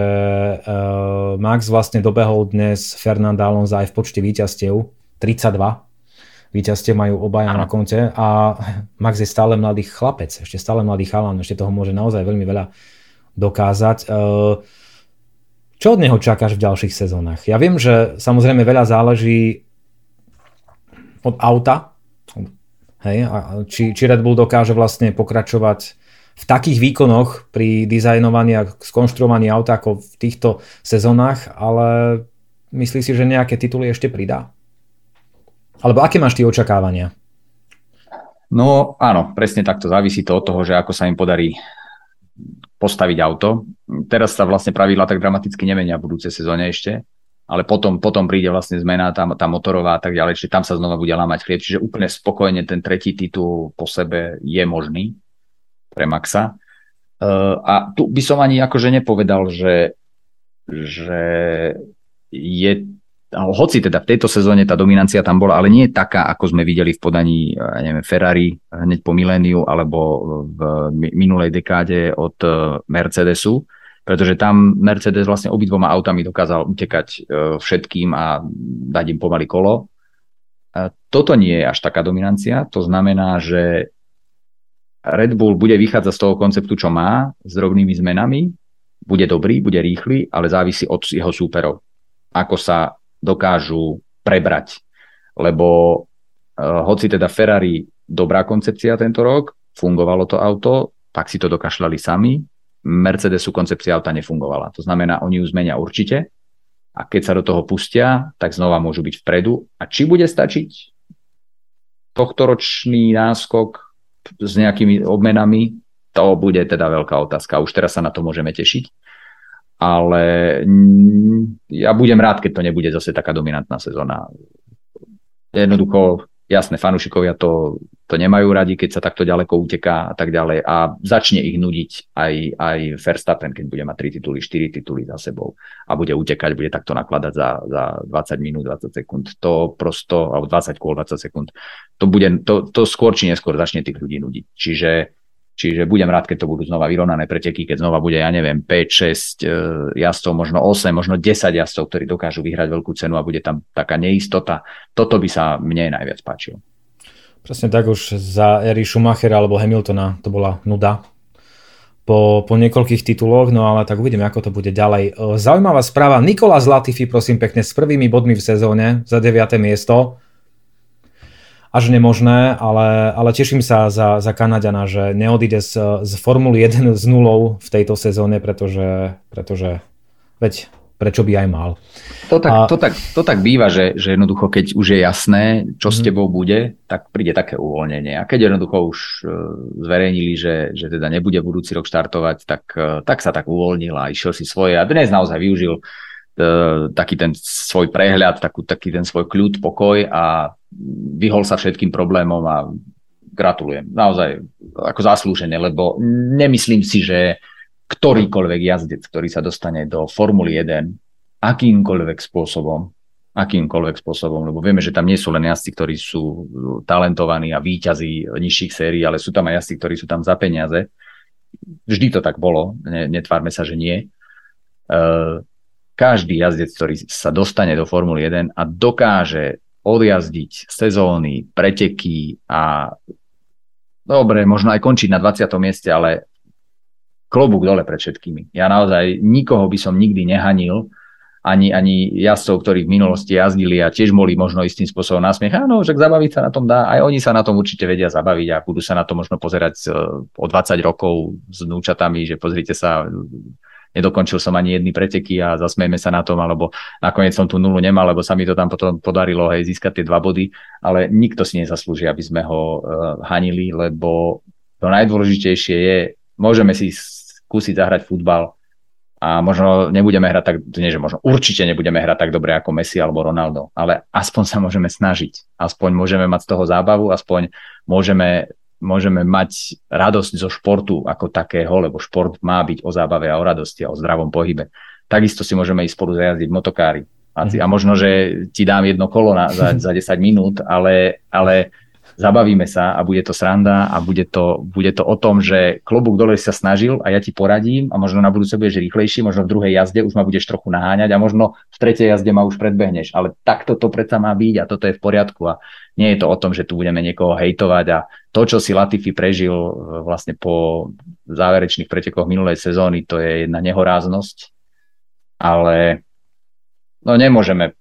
uh, Max vlastne dobehol dnes Fernanda Alonso aj v počte víťazstiev, tridsaťdva víťazstiev majú obaja na konte a Max je stále mladý chlapec, ešte stále mladý chalan, ešte toho môže naozaj veľmi veľa dokázať. Uh, Čo od neho čakáš v ďalších sezónach? Ja viem, že samozrejme veľa záleží od auta. Hej, a či, či Red Bull dokáže vlastne pokračovať v takých výkonoch pri dizajnovaní a skonštruovaní auta ako v týchto sezónach, ale myslíš si, že nejaké tituly ešte pridá? Alebo aké máš ty očakávania? No áno, presne takto. Závisí to od toho, že ako sa im podarí postaviť auto. Teraz sa vlastne pravidlá tak dramaticky nemenia v budúcej sezóne ešte, ale potom, potom príde vlastne zmena, tá, tá motorová a tak ďalej, čiže tam sa znova bude lámať chlieb, čiže úplne spokojne ten tretí titul po sebe je možný pre Maxa. Uh, a tu by som ani akože nepovedal, že, že je, hoci teda v tejto sezóne tá dominancia tam bola, ale nie je taká, ako sme videli v podaní neviem, Ferrari hneď po miléniu alebo v minulej dekáde od Mercedesu, pretože tam Mercedes vlastne obidvoma autami dokázal utekať všetkým a dať im pomaly kolo. Toto nie je až taká dominancia, to znamená, že Red Bull bude vychádzať z toho konceptu, čo má, s drobnými zmenami, bude dobrý, bude rýchly, ale závisí od jeho súperov. Ako sa dokážu prebrať. Lebo uh, hoci teda Ferrari dobrá koncepcia tento rok, fungovalo to auto, tak si to dokašľali sami, Mercedesu koncepcia auta nefungovala. To znamená, oni ju zmenia určite a keď sa do toho pustia, tak znova môžu byť vpredu. A či bude stačiť tohtoročný náskok s nejakými obmenami, to bude teda veľká otázka. Už teraz sa na to môžeme tešiť. Ale ja budem rád, keď to nebude zase taká dominantná sezóna. Jednoducho jasné, fanúšikovia to, to nemajú radi, keď sa takto ďaleko uteká a tak ďalej a začne ich nudiť aj, aj Verstappen, keď bude mať tri tituly, štyri tituly za sebou a bude utekať, bude takto nakladať za, za dvadsať minút, dvadsať sekúnd. To prosto, alebo dvadsať kôl, dvadsať sekúnd. To, bude, to, to skôr či neskôr začne tých ľudí nudiť. Čiže Čiže budem rád, keď to budú znova vyrovnané preteky, keď znova bude, ja neviem, päť šesť e, jazdcov, možno osem, možno desať jazdcov, ktorí dokážu vyhrať veľkú cenu a bude tam taká neistota. Toto by sa mne najviac páčilo. Presne tak, už za éry Schumachera alebo Hamiltona to bola nuda po, po niekoľkých tituloch, no ale tak uvidíme, ako to bude ďalej. Zaujímavá správa, Nicolas Latifi, prosím pekne, s prvými bodmi v sezóne za deviate miesto. Až nemožné, ale, ale teším sa za, za Kanaďana, že neodíde z, z Formuly jeden s nulou v tejto sezóne, pretože, pretože veď prečo by aj mal. To tak, a... to tak, to tak býva, že, že jednoducho, keď už je jasné, čo mm. s tebou bude, tak príde také uvoľnenie. A keď jednoducho už zverejnili, že, že teda nebude budúci rok štartovať, tak, tak sa tak uvoľnil a išiel si svoje. A dnes naozaj využil taký ten svoj prehľad, takú, taký ten svoj kľud, pokoj a vyhol sa všetkým problémom a gratulujem. Naozaj ako zaslúžene, lebo nemyslím si, že ktorýkoľvek jazdec, ktorý sa dostane do Formuly jeden, akýmkoľvek spôsobom, akýmkoľvek spôsobom, lebo vieme, že tam nie sú len jazdci, ktorí sú talentovaní a víťazí nižších sérií, ale sú tam aj jazdci, ktorí sú tam za peniaze. Vždy to tak bolo, netvárme sa, že nie. Uh, Každý jazdec, ktorý sa dostane do Formuly jeden a dokáže odjazdiť sezóny, preteky a dobre, možno aj končiť na dvadsiatom mieste, ale klobúk dole pred všetkými. Ja naozaj nikoho by som nikdy nehanil, ani, ani jazdcov, ktorí v minulosti jazdili a tiež boli možno istým spôsobom násmiech. Áno, že zabaviť sa na tom dá, aj oni sa na tom určite vedia zabaviť a budú sa na to možno pozerať o dvadsať rokov s vnúčatami, že pozrite sa, nedokončil som ani jedny preteky a zasmejme sa na tom, alebo nakoniec som tú nulu nemal, lebo sa mi to tam potom podarilo, hej, získať tie dva body, ale nikto si nezaslúži, aby sme ho uh, hanili, lebo to najdôležitejšie je, môžeme si skúsiť zahrať futbal a možno nebudeme hrať tak, nie že možno, určite nebudeme hrať tak dobre ako Messi alebo Ronaldo, ale aspoň sa môžeme snažiť, aspoň môžeme mať z toho zábavu, aspoň môžeme môžeme mať radosť zo športu ako takého, lebo šport má byť o zábave a o radosti a o zdravom pohybe. Takisto si môžeme ísť spolu zajazdiť motokári. A, a možno, že ti dám jedno kolo na, za, za desať minút, ale, ale zabavíme sa a bude to sranda a bude to, bude to o tom, že klobúk dole si sa snažil a ja ti poradím a možno na budúce budeš rýchlejší, možno v druhej jazde už ma budeš trochu naháňať a možno v tretej jazde ma už predbehneš. Ale takto to predsa má byť a toto je v poriadku a nie je to o tom, že tu budeme niekoho hejtovať a to, čo si Latifi prežil vlastne po záverečných pretekoch minulej sezóny, to je jedna nehoráznosť, ale no nemôžeme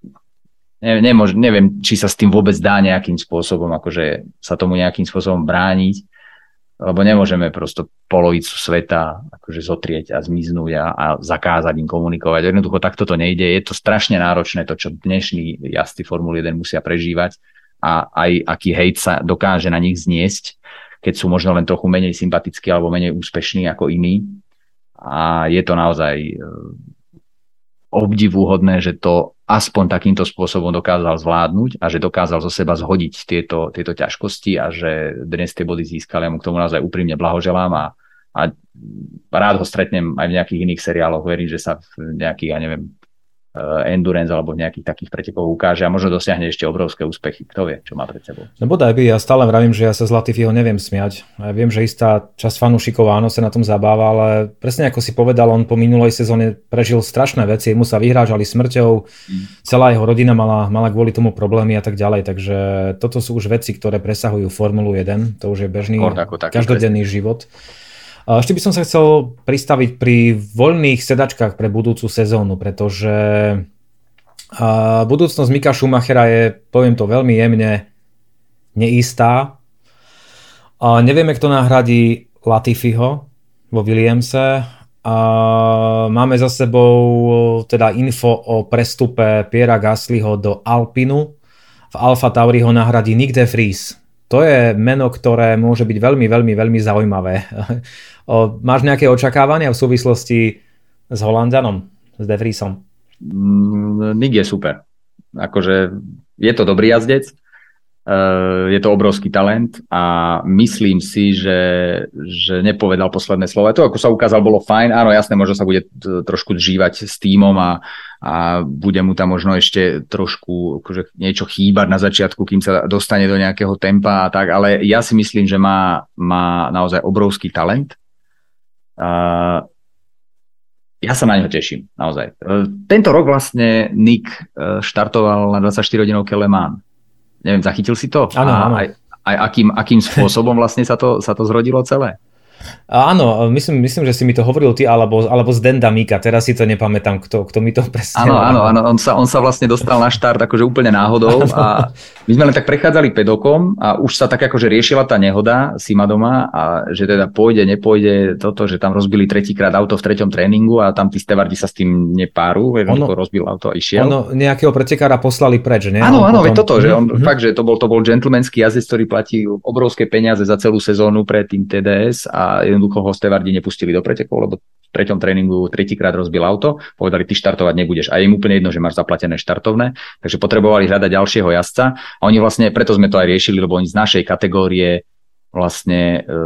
Ne, nemôž, neviem, či sa s tým vôbec dá nejakým spôsobom, akože sa tomu nejakým spôsobom brániť, lebo nemôžeme prosto polovicu sveta akože zotrieť a zmiznúť a, a zakázať im komunikovať. Jednoducho takto to nejde. Je to strašne náročné, to, čo dnešní jazdci Formuly jeden musia prežívať a aj aký hejt sa dokáže na nich zniesť, keď sú možno len trochu menej sympatickí alebo menej úspešní ako iní. A je to naozaj obdivuhodné, že to aspoň takýmto spôsobom dokázal zvládnuť a že dokázal zo seba zhodiť tieto, tieto ťažkosti a že dnes tie body získali. Ja mu k tomu naozaj úprimne blahoželám a, a rád ho stretnem aj v nejakých iných seriáloch. Verím, že sa v nejakých, ja neviem, endurance alebo v nejakých takých pretekoch ukáže a možno dosiahne ešte obrovské úspechy. Kto vie, čo má pred sebou. No bodaj by, ja stále vravím, že ja sa z Latifiho neviem smiať. Ja viem, že istá časť fanúšikov áno sa na tom zabáva, ale presne ako si povedal, on po minulej sezóne prežil strašné veci, mu sa vyhrážali smrťou, mm. celá jeho rodina mala, mala kvôli tomu problémy a tak ďalej, takže toto sú už veci, ktoré presahujú Formulu jeden, to už je bežný každodenný život. Ešte by som sa chcel pristaviť pri voľných sedačkách pre budúcu sezónu, pretože budúcnosť Micka Schumachera je, poviem to veľmi jemne, neistá. Nevieme, kto nahradí Latifiho vo Williamse. Máme za sebou teda info o prestupe Pierra Gaslyho do Alpinu. V Alfa Tauri ho nahradí Nyck de Vries. To je meno, ktoré môže byť veľmi, veľmi, veľmi zaujímavé. O, máš nejaké očakávania v súvislosti s Holanďanom, s De Vriesom? Mm, Nyck je super. Akože je to dobrý jazdec. je to obrovský talent a myslím si, že, že nepovedal posledné slovo. To, ako sa ukázal, bolo fajn. Áno, jasné, možno sa bude trošku zžívať s tímom a, a bude mu tam možno ešte trošku akože niečo chýbať na začiatku, kým sa dostane do nejakého tempa a tak, ale ja si myslím, že má, má naozaj obrovský talent. Uh, ja sa na ňo teším, naozaj. Tento rok vlastne Nick štartoval na dvadsaťštyri hodinovke Le Mans. Neviem, zachytil si to? Áno, áno. Aj, aj akým, akým spôsobom vlastne sa to, sa to zrodilo celé? Áno, myslím, myslím, že si mi to hovoril ty, alebo, alebo z Denda Mika, teraz si to nepamätám, kto, kto mi to presne... Áno, áno, áno, on sa, on sa vlastne dostal na štart akože úplne náhodou a my sme len tak prechádzali pedokom a už sa tak akože riešila tá nehoda Sima doma a že teda pôjde, nepôjde toto, že tam rozbili tretíkrát auto v treťom tréningu a tam tí stevardi sa s tým nepáru, jednoducho rozbil auto a išiel. Ono nejakého pretekára poslali preč, nie? Áno, áno, veď toto, že on mm-hmm. fakt, že to bol, to bol gentlemanský jazdec, ktorý platí obrovské peniaze za celú sezónu pre tým té dé es a jednoducho ho stevardi nepustili do pretekov, lebo v treťom tréningu tretíkrát rozbil auto, povedali, ty štartovať nebudeš. A je im úplne jedno, že máš zaplatené štartovné, takže potrebovali hľadať ďalšieho jazdca. A oni vlastne, preto sme to aj riešili, lebo oni z našej kategórie vlastne e,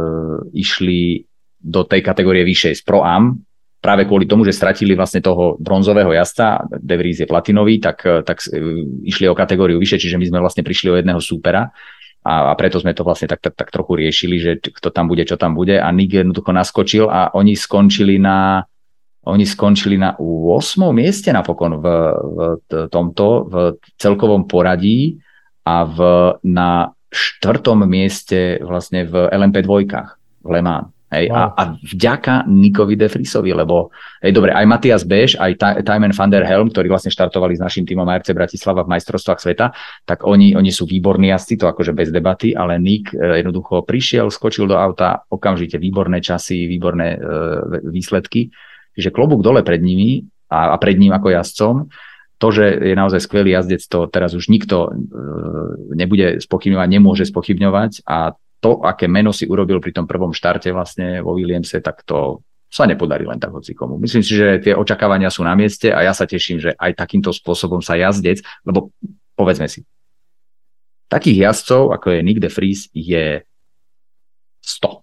išli do tej kategórie vyššej z Pro Am, práve kvôli tomu, že stratili vlastne toho bronzového jazdca, De Vries je platinový, tak, tak e, išli o kategóriu vyššie, čiže my sme vlastne prišli o jedného súpera. A, a preto sme to vlastne tak, tak, tak trochu riešili, že kto tam bude, čo tam bude a Nick jednoducho naskočil a oni skončili na oni skončili na ôsmom mieste napokon v, v tomto, v celkovom poradí a v, na štvrtom mieste vlastne v el em pé dvojkách v Le Mans. Hej, wow. a, a vďaka Nickovi de Vriesovi, lebo hej, dobre, aj Matthias Beš, aj Thymen van der Helm, ktorí vlastne štartovali s našim tímom á er cé Bratislava v majstrovstvách sveta, tak oni, oni sú výborní jazdci, to akože bez debaty, ale Nick jednoducho prišiel, skočil do auta, okamžite výborné časy, výborné e, výsledky, čiže klobúk dole pred nimi a, a pred ním ako jazdcom. To, že je naozaj skvelý jazdec, to teraz už nikto e, nebude spochybňovať, nemôže spochybňovať a to, aké meno si urobil pri tom prvom štarte vlastne vo Williamse, tak to sa nepodarí len tak hocikomu. Myslím si, že tie očakávania sú na mieste a ja sa teším, že aj takýmto spôsobom sa jazdec, lebo povedzme si, takých jazdcov, ako je Nick de Vries, je sto.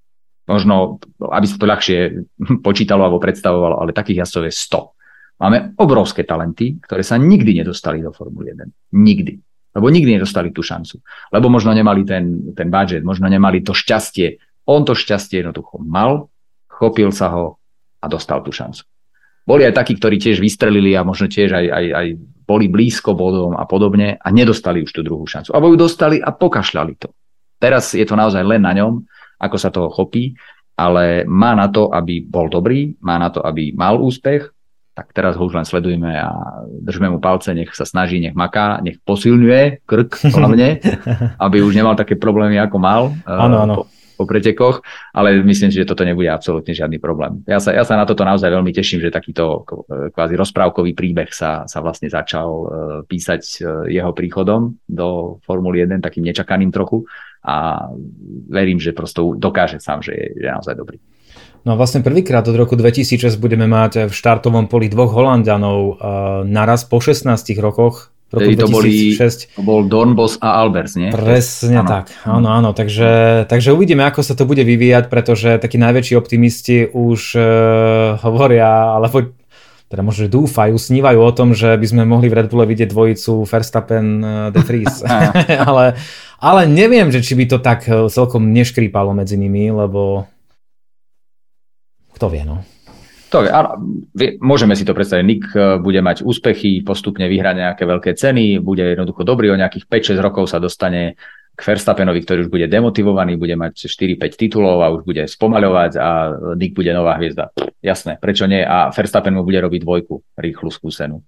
Možno, aby sa to ľahšie počítalo alebo predstavovalo, ale takých jazdcov je sto. Máme obrovské talenty, ktoré sa nikdy nedostali do Formuly jeden. Nikdy. Lebo nikdy nedostali tú šancu. Lebo možno nemali ten, ten budget, možno nemali to šťastie. On to šťastie jednoducho mal, chopil sa ho a dostal tú šancu. Boli aj takí, ktorí tiež vystrelili a možno tiež aj, aj, aj boli blízko bodom a podobne a nedostali už tú druhú šancu. Alebo ju dostali a pokašľali to. Teraz je to naozaj len na ňom, ako sa toho chopí, ale má na to, aby bol dobrý, má na to, aby mal úspech. Tak teraz ho už len sledujme a držme mu palce, nech sa snaží, nech maká, nech posilňuje krk hlavne, aby už nemal také problémy, ako mal ano, ano. Po, po pretekoch, ale myslím si, že toto nebude absolútne žiadny problém. Ja sa, ja sa na toto naozaj veľmi teším, že takýto kvázi rozprávkový príbeh sa, sa vlastne začal písať jeho príchodom do Formuly jeden, takým nečakaným trochu a verím, že prosto dokáže sám, že je, že je naozaj dobrý. No vlastne prvýkrát od roku dvetisícšesť budeme mať v štartovom poli dvoch Holanďanov uh, naraz po šestnástich rokoch. V roku to dvetisícšesť. Boli, to bol Dornbos a Albers, nie? Presne áno. tak, áno, áno. Takže, takže uvidíme, ako sa to bude vyvíjať, pretože takí najväčší optimisti už uh, hovoria, alebo teda možno dúfajú, snívajú o tom, že by sme mohli v Red Bulle vidieť dvojicu Verstappen de Vries. ale, ale neviem, že či by to tak celkom neškrípalo medzi nimi, lebo kto vie, no. To vie, áno, môžeme si to predstaviť. Nick bude mať úspechy, postupne vyhrá nejaké veľké ceny, bude jednoducho dobrý, o nejakých päť šesť rokov sa dostane k Verstappenovi, ktorý už bude demotivovaný, bude mať štyri päť titulov a už bude spomaľovať a Nick bude nová hviezda. Jasné, prečo nie? A Verstappen mu bude robiť dvojku, rýchlu, skúsenú.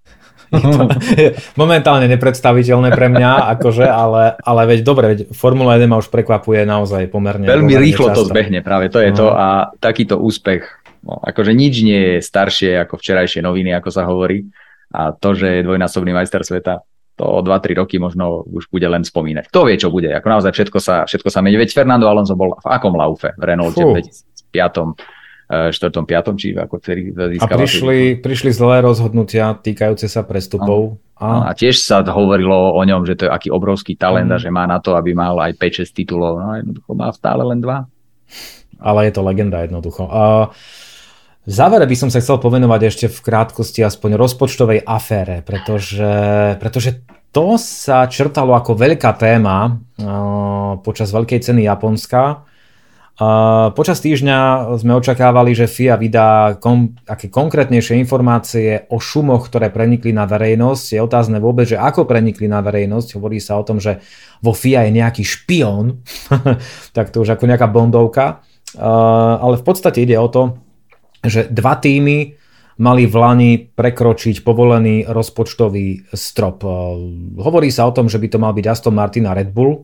Momentálne nepredstaviteľné pre mňa, akože, ale, ale veď dobre, veď Formula jeden ma už prekvapuje naozaj pomerne. Veľmi rýchlo často. To zbehne, práve to je uh-huh. to a takýto úspech, no, akože nič nie je staršie ako včerajšie noviny, ako sa hovorí a to, že je dvojnásobný majster sveta, to o dva tri roky možno už bude len spomínať. Kto vie, čo bude, ako naozaj všetko sa, všetko sa mení. Veď Fernando Alonso bol v akom laufe v Renaulte v dvetisícpäť. štvrtom, piatom či ako ktorý získava. A prišli, prišli zlé rozhodnutia týkajúce sa prestupov. No. A... a tiež sa hovorilo o ňom, že to je aký obrovský talent mm. a že má na to, aby mal aj päť šesť titulov. No jednoducho má stále len dva. Ale je to legenda jednoducho. A v závere by som sa chcel povenovať ešte v krátkosti aspoň rozpočtovej afére, pretože, pretože to sa črtalo ako veľká téma uh, počas veľkej ceny Japonska. Uh, počas týždňa sme očakávali, že ef í á vydá kom, aké konkrétnejšie informácie o šumoch, ktoré prenikli na verejnosť. Je otázne vôbec, že ako prenikli na verejnosť. Hovorí sa o tom, že vo ef í á je nejaký špión, tak to už ako nejaká bondovka. Uh, ale v podstate ide o to, že dva tímy mali v lani prekročiť povolený rozpočtový strop. Uh, hovorí sa o tom, že by to mal byť Aston Martin a Red Bull.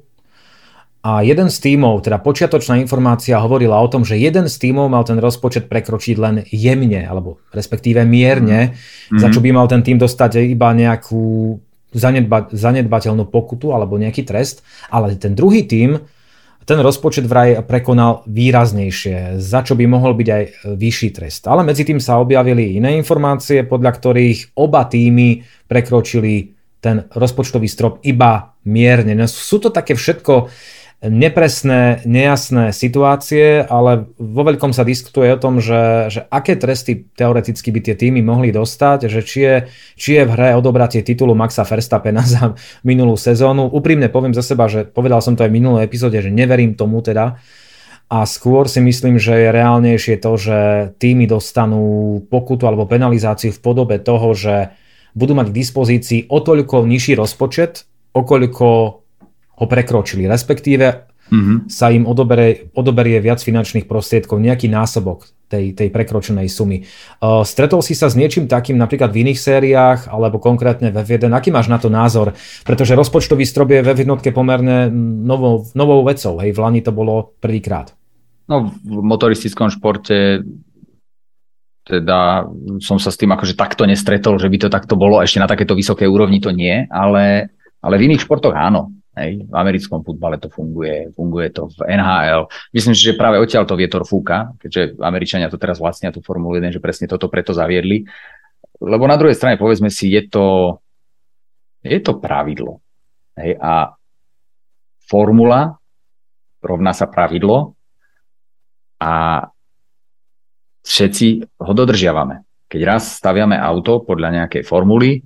A jeden z tímov, teda počiatočná informácia hovorila o tom, že jeden z tímov mal ten rozpočet prekročiť len jemne, alebo respektíve mierne, mm-hmm. za čo by mal ten tím dostať iba nejakú zanedba- zanedbateľnú pokutu alebo nejaký trest. Ale ten druhý tím, ten rozpočet vraj prekonal výraznejšie, za čo by mohol byť aj vyšší trest. Ale medzi tým sa objavili iné informácie, podľa ktorých oba tímy prekročili ten rozpočtový strop iba mierne. No, sú to také všetko nepresné, nejasné situácie, ale vo veľkom sa diskutuje o tom, že, že aké tresty teoreticky by tie týmy mohli dostať, že či je, či je v hre odobratie titulu Maxa Verstappena za minulú sezónu. Úprimne poviem za seba, že povedal som to aj v minulej epizóde, že neverím tomu teda. A skôr si myslím, že je reálnejšie to, že týmy dostanú pokutu alebo penalizáciu v podobe toho, že budú mať k dispozícii o toľko nižší rozpočet, okoľko ho prekročili, respektíve mm-hmm. sa im odoberie, odoberie viac finančných prostriedkov, nejaký násobok tej, tej prekročenej sumy. Uh, stretol si sa s niečím takým napríklad v iných sériách, alebo konkrétne v ef jeden? Aký máš na to názor? Pretože rozpočtový strop je v ef jednotke pomerne novou, novou vecou. Hej, v lani to bolo prvýkrát. No, v motoristickom športe teda som sa s tým akože takto nestretol, že by to takto bolo, ešte na takéto vysokej úrovni to nie, ale, ale v iných športoch áno. Hej, v americkom futbale to funguje, funguje to v en há el. Myslím si, že práve odtiaľ to vietor fúka, keďže Američania to teraz vlastnia tú Formulu jeden, že presne toto preto zaviedli. Lebo na druhej strane, povedzme si, je to, je to pravidlo. Hej, a formula rovná sa pravidlo a všetci ho dodržiavame. Keď raz staviame auto podľa nejakej formuly,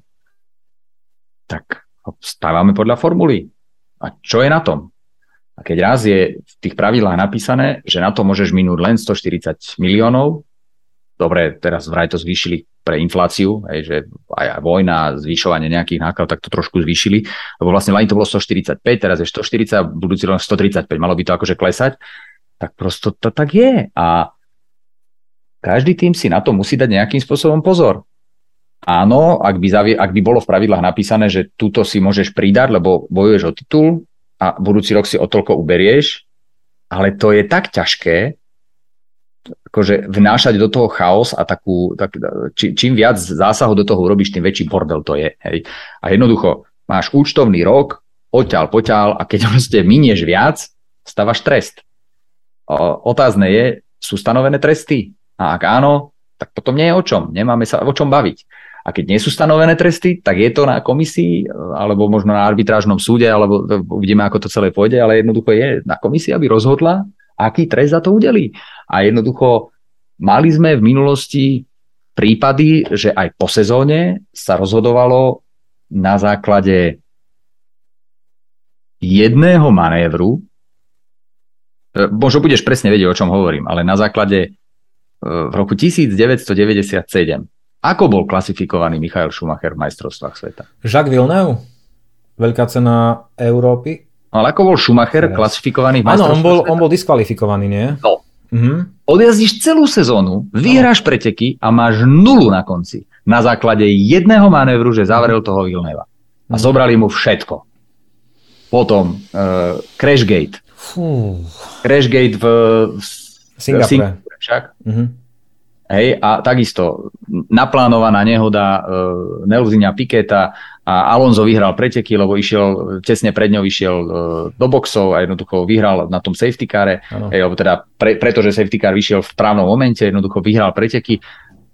tak ho stávame podľa formuly. A čo je na tom? A keď raz je v tých pravidlách napísané, že na to môžeš minúť len stoštyridsať miliónov, dobre, teraz vraj to zvýšili pre infláciu, hej, že aj vojna, zvyšovanie nejakých nákladov, tak to trošku zvýšili, lebo vlastne lani to bolo stodštyridsaťpäť, teraz je stoštyridsať, budúci rok stotridsaťpäť, malo by to akože klesať, tak prosto to tak je. A každý tým si na to musí dať nejakým spôsobom pozor. Áno, ak by, zavie, ak by bolo v pravidlách napísané, že túto si môžeš pridať, lebo bojuješ o titul a budúci rok si o toľko uberieš, ale to je tak ťažké, akože vnášať do toho chaos a takú, tak, či, čím viac zásahov do toho urobíš, tým väčší bordel to je. Hej. A jednoducho, máš účtovný rok, odtiaľ, poťaľ a keď vlastne minieš viac, stávaš trest. O, otázne je, sú stanovené tresty? A ak áno, tak potom nie je o čom, nemáme sa o čom baviť. A keď nie sú stanovené tresty, tak je to na komisii, alebo možno na arbitrážnom súde, alebo uvidíme, ako to celé pôjde, ale jednoducho je na komisii, aby rozhodla, aký trest za to udelí. A jednoducho mali sme v minulosti prípady, že aj po sezóne sa rozhodovalo na základe jedného manévru, možno budeš presne vedieť, o čom hovorím, ale na základe v roku devätnásťstodeväťdesiatsedem. Ako bol klasifikovaný Michael Schumacher v majstrovstvách sveta? Jacques Villeneuve? Veľká cena Európy? Ale ako bol Schumacher Teraz. klasifikovaný v majstrovstvách Áno, on bol, sveta? on bol diskvalifikovaný, nie? No. Mhm. Odjazdíš celú sezónu, vyhráš preteky a máš nulu na konci. Na základe jedného manévru, že zavrel toho Villeneuva. A mhm. zobrali mu všetko. Potom uh, Crashgate. Fú. Crashgate v, v Singapure. Singapure však. Mhm. Hej, a takisto naplánovaná nehoda e, Nelsona Piqueta a Alonso vyhral preteky, lebo išiel, tesne pred ňou išiel do boxov a jednoducho vyhral na tom safety care, alebo teda pre, pretože safety car vyšiel v správnom momente, jednoducho vyhral preteky.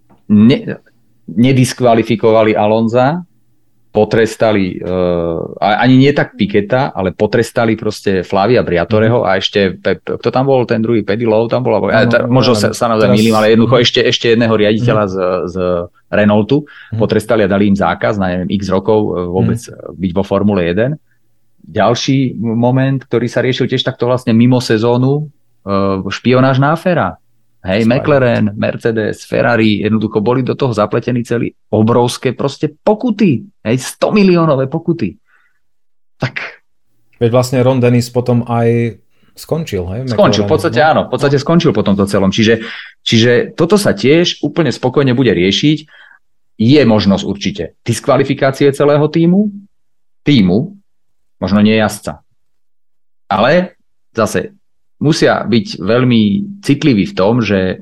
Ne, nediskvalifikovali Alonza, potrestali, uh, ani nie tak Piketa, ale potrestali proste Flavia Briatoreho a ešte, kto tam bol, ten druhý Pedilov tam bol, alebo, no, ja, možno no, sa, sa naozaj teraz... milím, ale jednoducho ešte, ešte jedného riaditeľa mm. z, z Renaultu mm. potrestali a dali im zákaz na neviem x rokov vôbec mm. byť vo Formule jeden. Ďalší moment, ktorý sa riešil tiež takto vlastne mimo sezónu, uh, špionážna aféra. Hej, McLaren, Mercedes, Ferrari, jednoducho boli do toho zapletení celý obrovské proste pokuty. Hej, sto miliónové pokuty. Tak. Veď vlastne Ron Dennis potom aj skončil, hej? Skončil, v podstate no? áno, v podstate skončil po tomto celom. Čiže, čiže toto sa tiež úplne spokojne bude riešiť. Je možnosť určite diskvalifikácie celého tímu, tímu, možno nie jazdca. Ale zase musia byť veľmi citliví v tom, že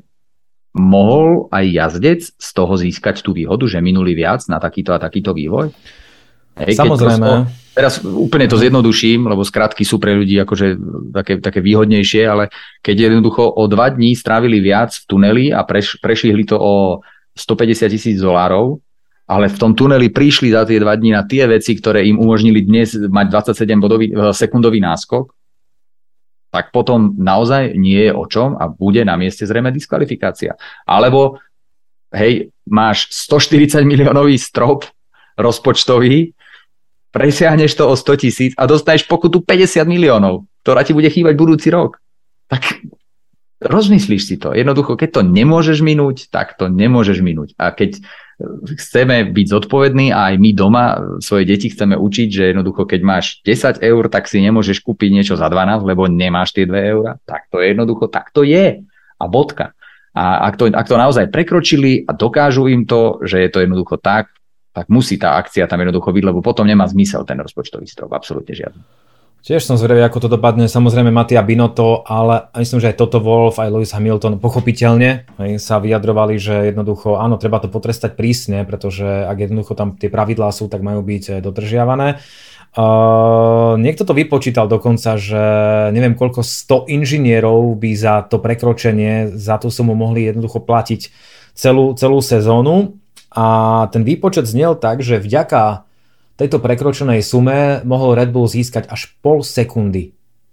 mohol aj jazdec z toho získať tú výhodu, že minuli viac na takýto a takýto vývoj? Hej, Samozrejme. Prosto, teraz úplne to zjednoduším, lebo skratky sú pre ľudí akože také, také výhodnejšie, ale keď jednoducho o dva dní strávili viac v tuneli a preš, prešvihli to o stopäťdesiat tisíc dolárov, ale v tom tuneli prišli za tie dva dní na tie veci, ktoré im umožnili dnes mať dvadsaťsedem bodový, sekundový náskok, tak potom naozaj nie je o čom a bude na mieste zrejme diskvalifikácia. Alebo, hej, máš stoštyridsať miliónový strop rozpočtový, presiahneš to o sto tisíc a dostaneš pokutu päťdesiat miliónov, ktorá ti bude chýbať budúci rok. Tak rozmyslíš si to. Jednoducho, keď to nemôžeš minúť, tak to nemôžeš minúť. A keď chceme byť zodpovední a aj my doma svoje deti chceme učiť, že jednoducho keď máš desať eur, tak si nemôžeš kúpiť niečo za dvanásť, lebo nemáš tie dve eurá. Tak to je jednoducho, tak to je. A bodka. A ak to, ak to naozaj prekročili a dokážu im to, že je to jednoducho tak, tak musí tá akcia tam jednoducho byť, lebo potom nemá zmysel ten rozpočtový strop. Absolútne žiadny. Tiež som zvedavý, ako to dopadne. Samozrejme Mattia Binotto, ale myslím, že aj Toto Wolff, aj Lewis Hamilton pochopiteľne sa vyjadrovali, že jednoducho áno, treba to potrestať prísne, pretože ak jednoducho tam tie pravidlá sú, tak majú byť dodržiavané. Uh, niekto to vypočítal dokonca, že neviem koľko sto inžinierov by za to prekročenie, za tú sumu mohli jednoducho platiť celú, celú sezónu. A ten výpočet znel tak, že vďaka tejto prekročenej sume mohol Red Bull získať až pol sekundy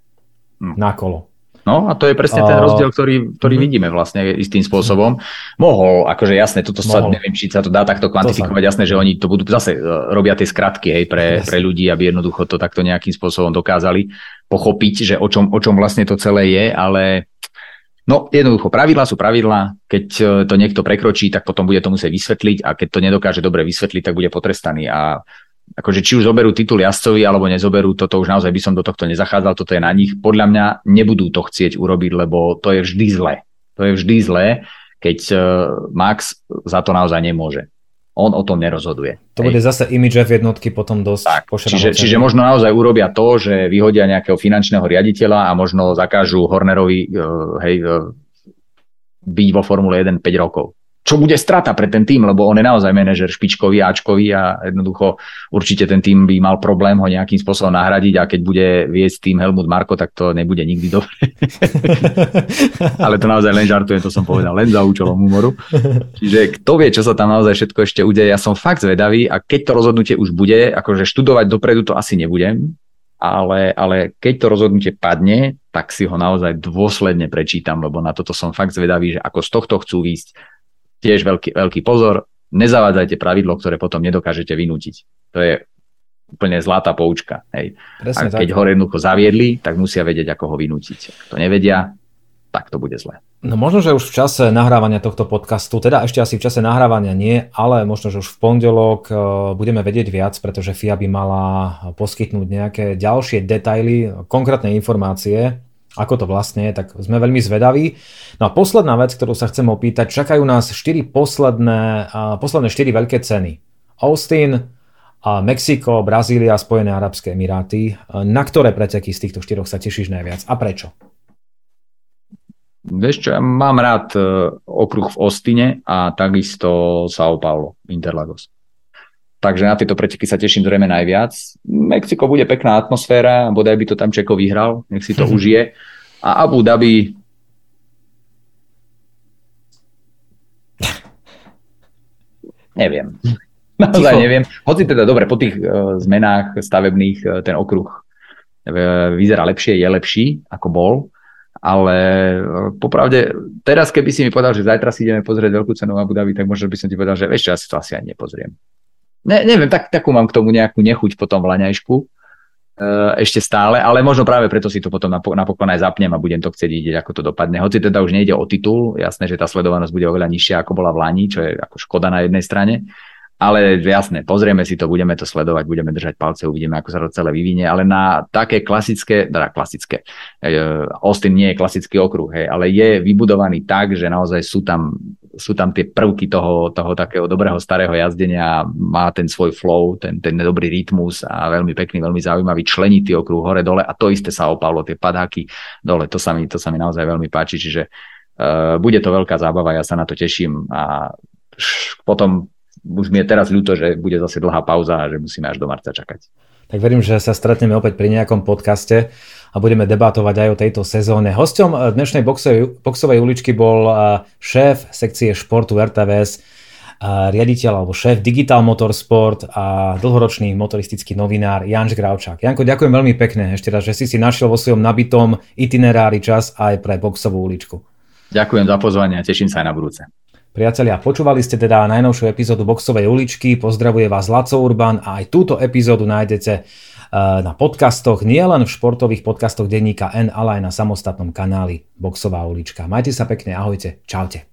na kolo. No a to je presne ten rozdiel, ktorý, ktorý uh-huh. vidíme vlastne istým spôsobom. Mohol, akože jasné, toto sa, Mohol. neviem, či sa to dá takto kvantifikovať, jasné, že oni to budú, zase robia tie skratky, hej, pre, pre ľudí, aby jednoducho to takto nejakým spôsobom dokázali pochopiť, že o čom, o čom vlastne to celé je, ale no jednoducho, pravidlá sú pravidlá, keď to niekto prekročí, tak potom bude to musieť vysvetliť a keď to nedokáže dobre vysvetliť, tak bude potrestaný a akože či už zoberú titul jazdcovi alebo nezoberú, toto už naozaj by som do tohto nezachádzal, toto je na nich. Podľa mňa nebudú to chcieť urobiť, lebo to je vždy zlé. To je vždy zlé, keď Max za to naozaj nemôže. On o tom nerozhoduje. To bude zase image F jednotky potom dosť. Tak, čiže, čiže možno naozaj urobia to, že vyhodia nejakého finančného riaditeľa a možno zakážu Hornerovi hej, byť vo Formule jeden päť rokov. Čo bude strata pre ten tým, lebo on je naozaj manažer špičkový, áčkový a jednoducho určite ten tým by mal problém ho nejakým spôsobom nahradiť a keď bude viesť tým Helmut Marko, tak to nebude nikdy dobre. Ale to naozaj len žartujem, to som povedal, len za účelom humoru. Čiže kto vie, čo sa tam naozaj všetko ešte udeje, ja som fakt zvedavý a keď to rozhodnutie už bude, akože študovať dopredu to asi nebudem, ale, ale keď to rozhodnutie padne, tak si ho naozaj dôsledne prečítam, lebo na toto som fakt zvedavý, že ako z tohto chcú výjsť. Tiež veľký, veľký pozor, nezavádzajte pravidlo, ktoré potom nedokážete vynútiť. To je úplne zlatá poučka. Hej. A keď ho jednoducho zaviedli, tak musia vedieť, ako ho vynútiť. Ak to nevedia, tak to bude zle. No možno, že už v čase nahrávania tohto podcastu, teda ešte asi v čase nahrávania nie, ale možno, že už v pondelok budeme vedieť viac, pretože F I A by mala poskytnúť nejaké ďalšie detaily, konkrétne informácie, ako to vlastne je, tak sme veľmi zvedaví. No a posledná vec, ktorú sa chcem opýtať, čakajú nás štyri posledné, posledné štyri veľké ceny. Austin, Mexiko, Brazília, Spojené arabské emiráty. Na ktoré preteky z týchto štyroch sa tešíš najviac a prečo? Vieš čo, ja mám rád okruh v Austine a takisto São Paulo, Interlagos. takže na tieto preteky sa teším zrejme najviac. Mexiko bude pekná atmosféra, bodaj by to tam Čeko vyhral, nech si to užije. A Abu Dhabi... Neviem. Naozaj neviem. Hoci teda dobre, po tých uh, zmenách stavebných uh, ten okruh uh, vyzerá lepšie, je lepší ako bol, ale uh, popravde teraz keby si mi povedal, že zajtra si ideme pozrieť veľkú cenu Abu Dhabi, tak možno by som ti povedal, že vieš čo, ja si to asi ani nepozriem. Ne, neviem, tak, takú mám k tomu nejakú nechuť potom v laňajšku uh, ešte stále, ale možno práve preto si to potom napo- napokon aj zapnem a budem to chcieť vidieť, ako to dopadne. Hoci teda už nejde o titul, jasné, že tá sledovanosť bude oveľa nižšia, ako bola v lani, čo je ako škoda na jednej strane. Ale jasné, pozrieme si to, budeme to sledovať, budeme držať palce, uvidíme, ako sa to celé vyvinie, ale na také klasické, teda klasické, Austin nie je klasický okruh, hej, ale je vybudovaný tak, že naozaj sú tam, sú tam tie prvky toho, toho takého dobrého starého jazdenia, má ten svoj flow, ten, ten dobrý rytmus a veľmi pekný, veľmi zaujímavý členitý okruh hore-dole a to isté sa opalo, tie padáky dole, to sa mi, to sa mi naozaj veľmi páči, čiže uh, bude to veľká zábava, ja sa na to teším a potom už mi je teraz ľúto, že bude zase dlhá pauza a že musíme až do marca čakať. Tak verím, že sa stretneme opäť pri nejakom podcaste a budeme debatovať aj o tejto sezóne. Hosťom dnešnej boxovej, boxovej uličky bol šéf sekcie športu er té vé es, riaditeľ alebo šéf Digital Motorsport a dlhoročný motoristický novinár Janč Gravčák. Janko, ďakujem veľmi pekne ešte raz, že si si našiel vo svojom nabitom itinerári čas aj pre boxovú uličku. Ďakujem za pozvanie a teším sa aj na budúce. Priatelia, počúvali ste teda najnovšiu epizódu Boxovej uličky, pozdravuje vás Laco Urban a aj túto epizódu nájdete na podcastoch, nielen v športových podcastoch denníka N, ale aj na samostatnom kanáli Boxová ulička. Majte sa pekne, ahojte, čaute.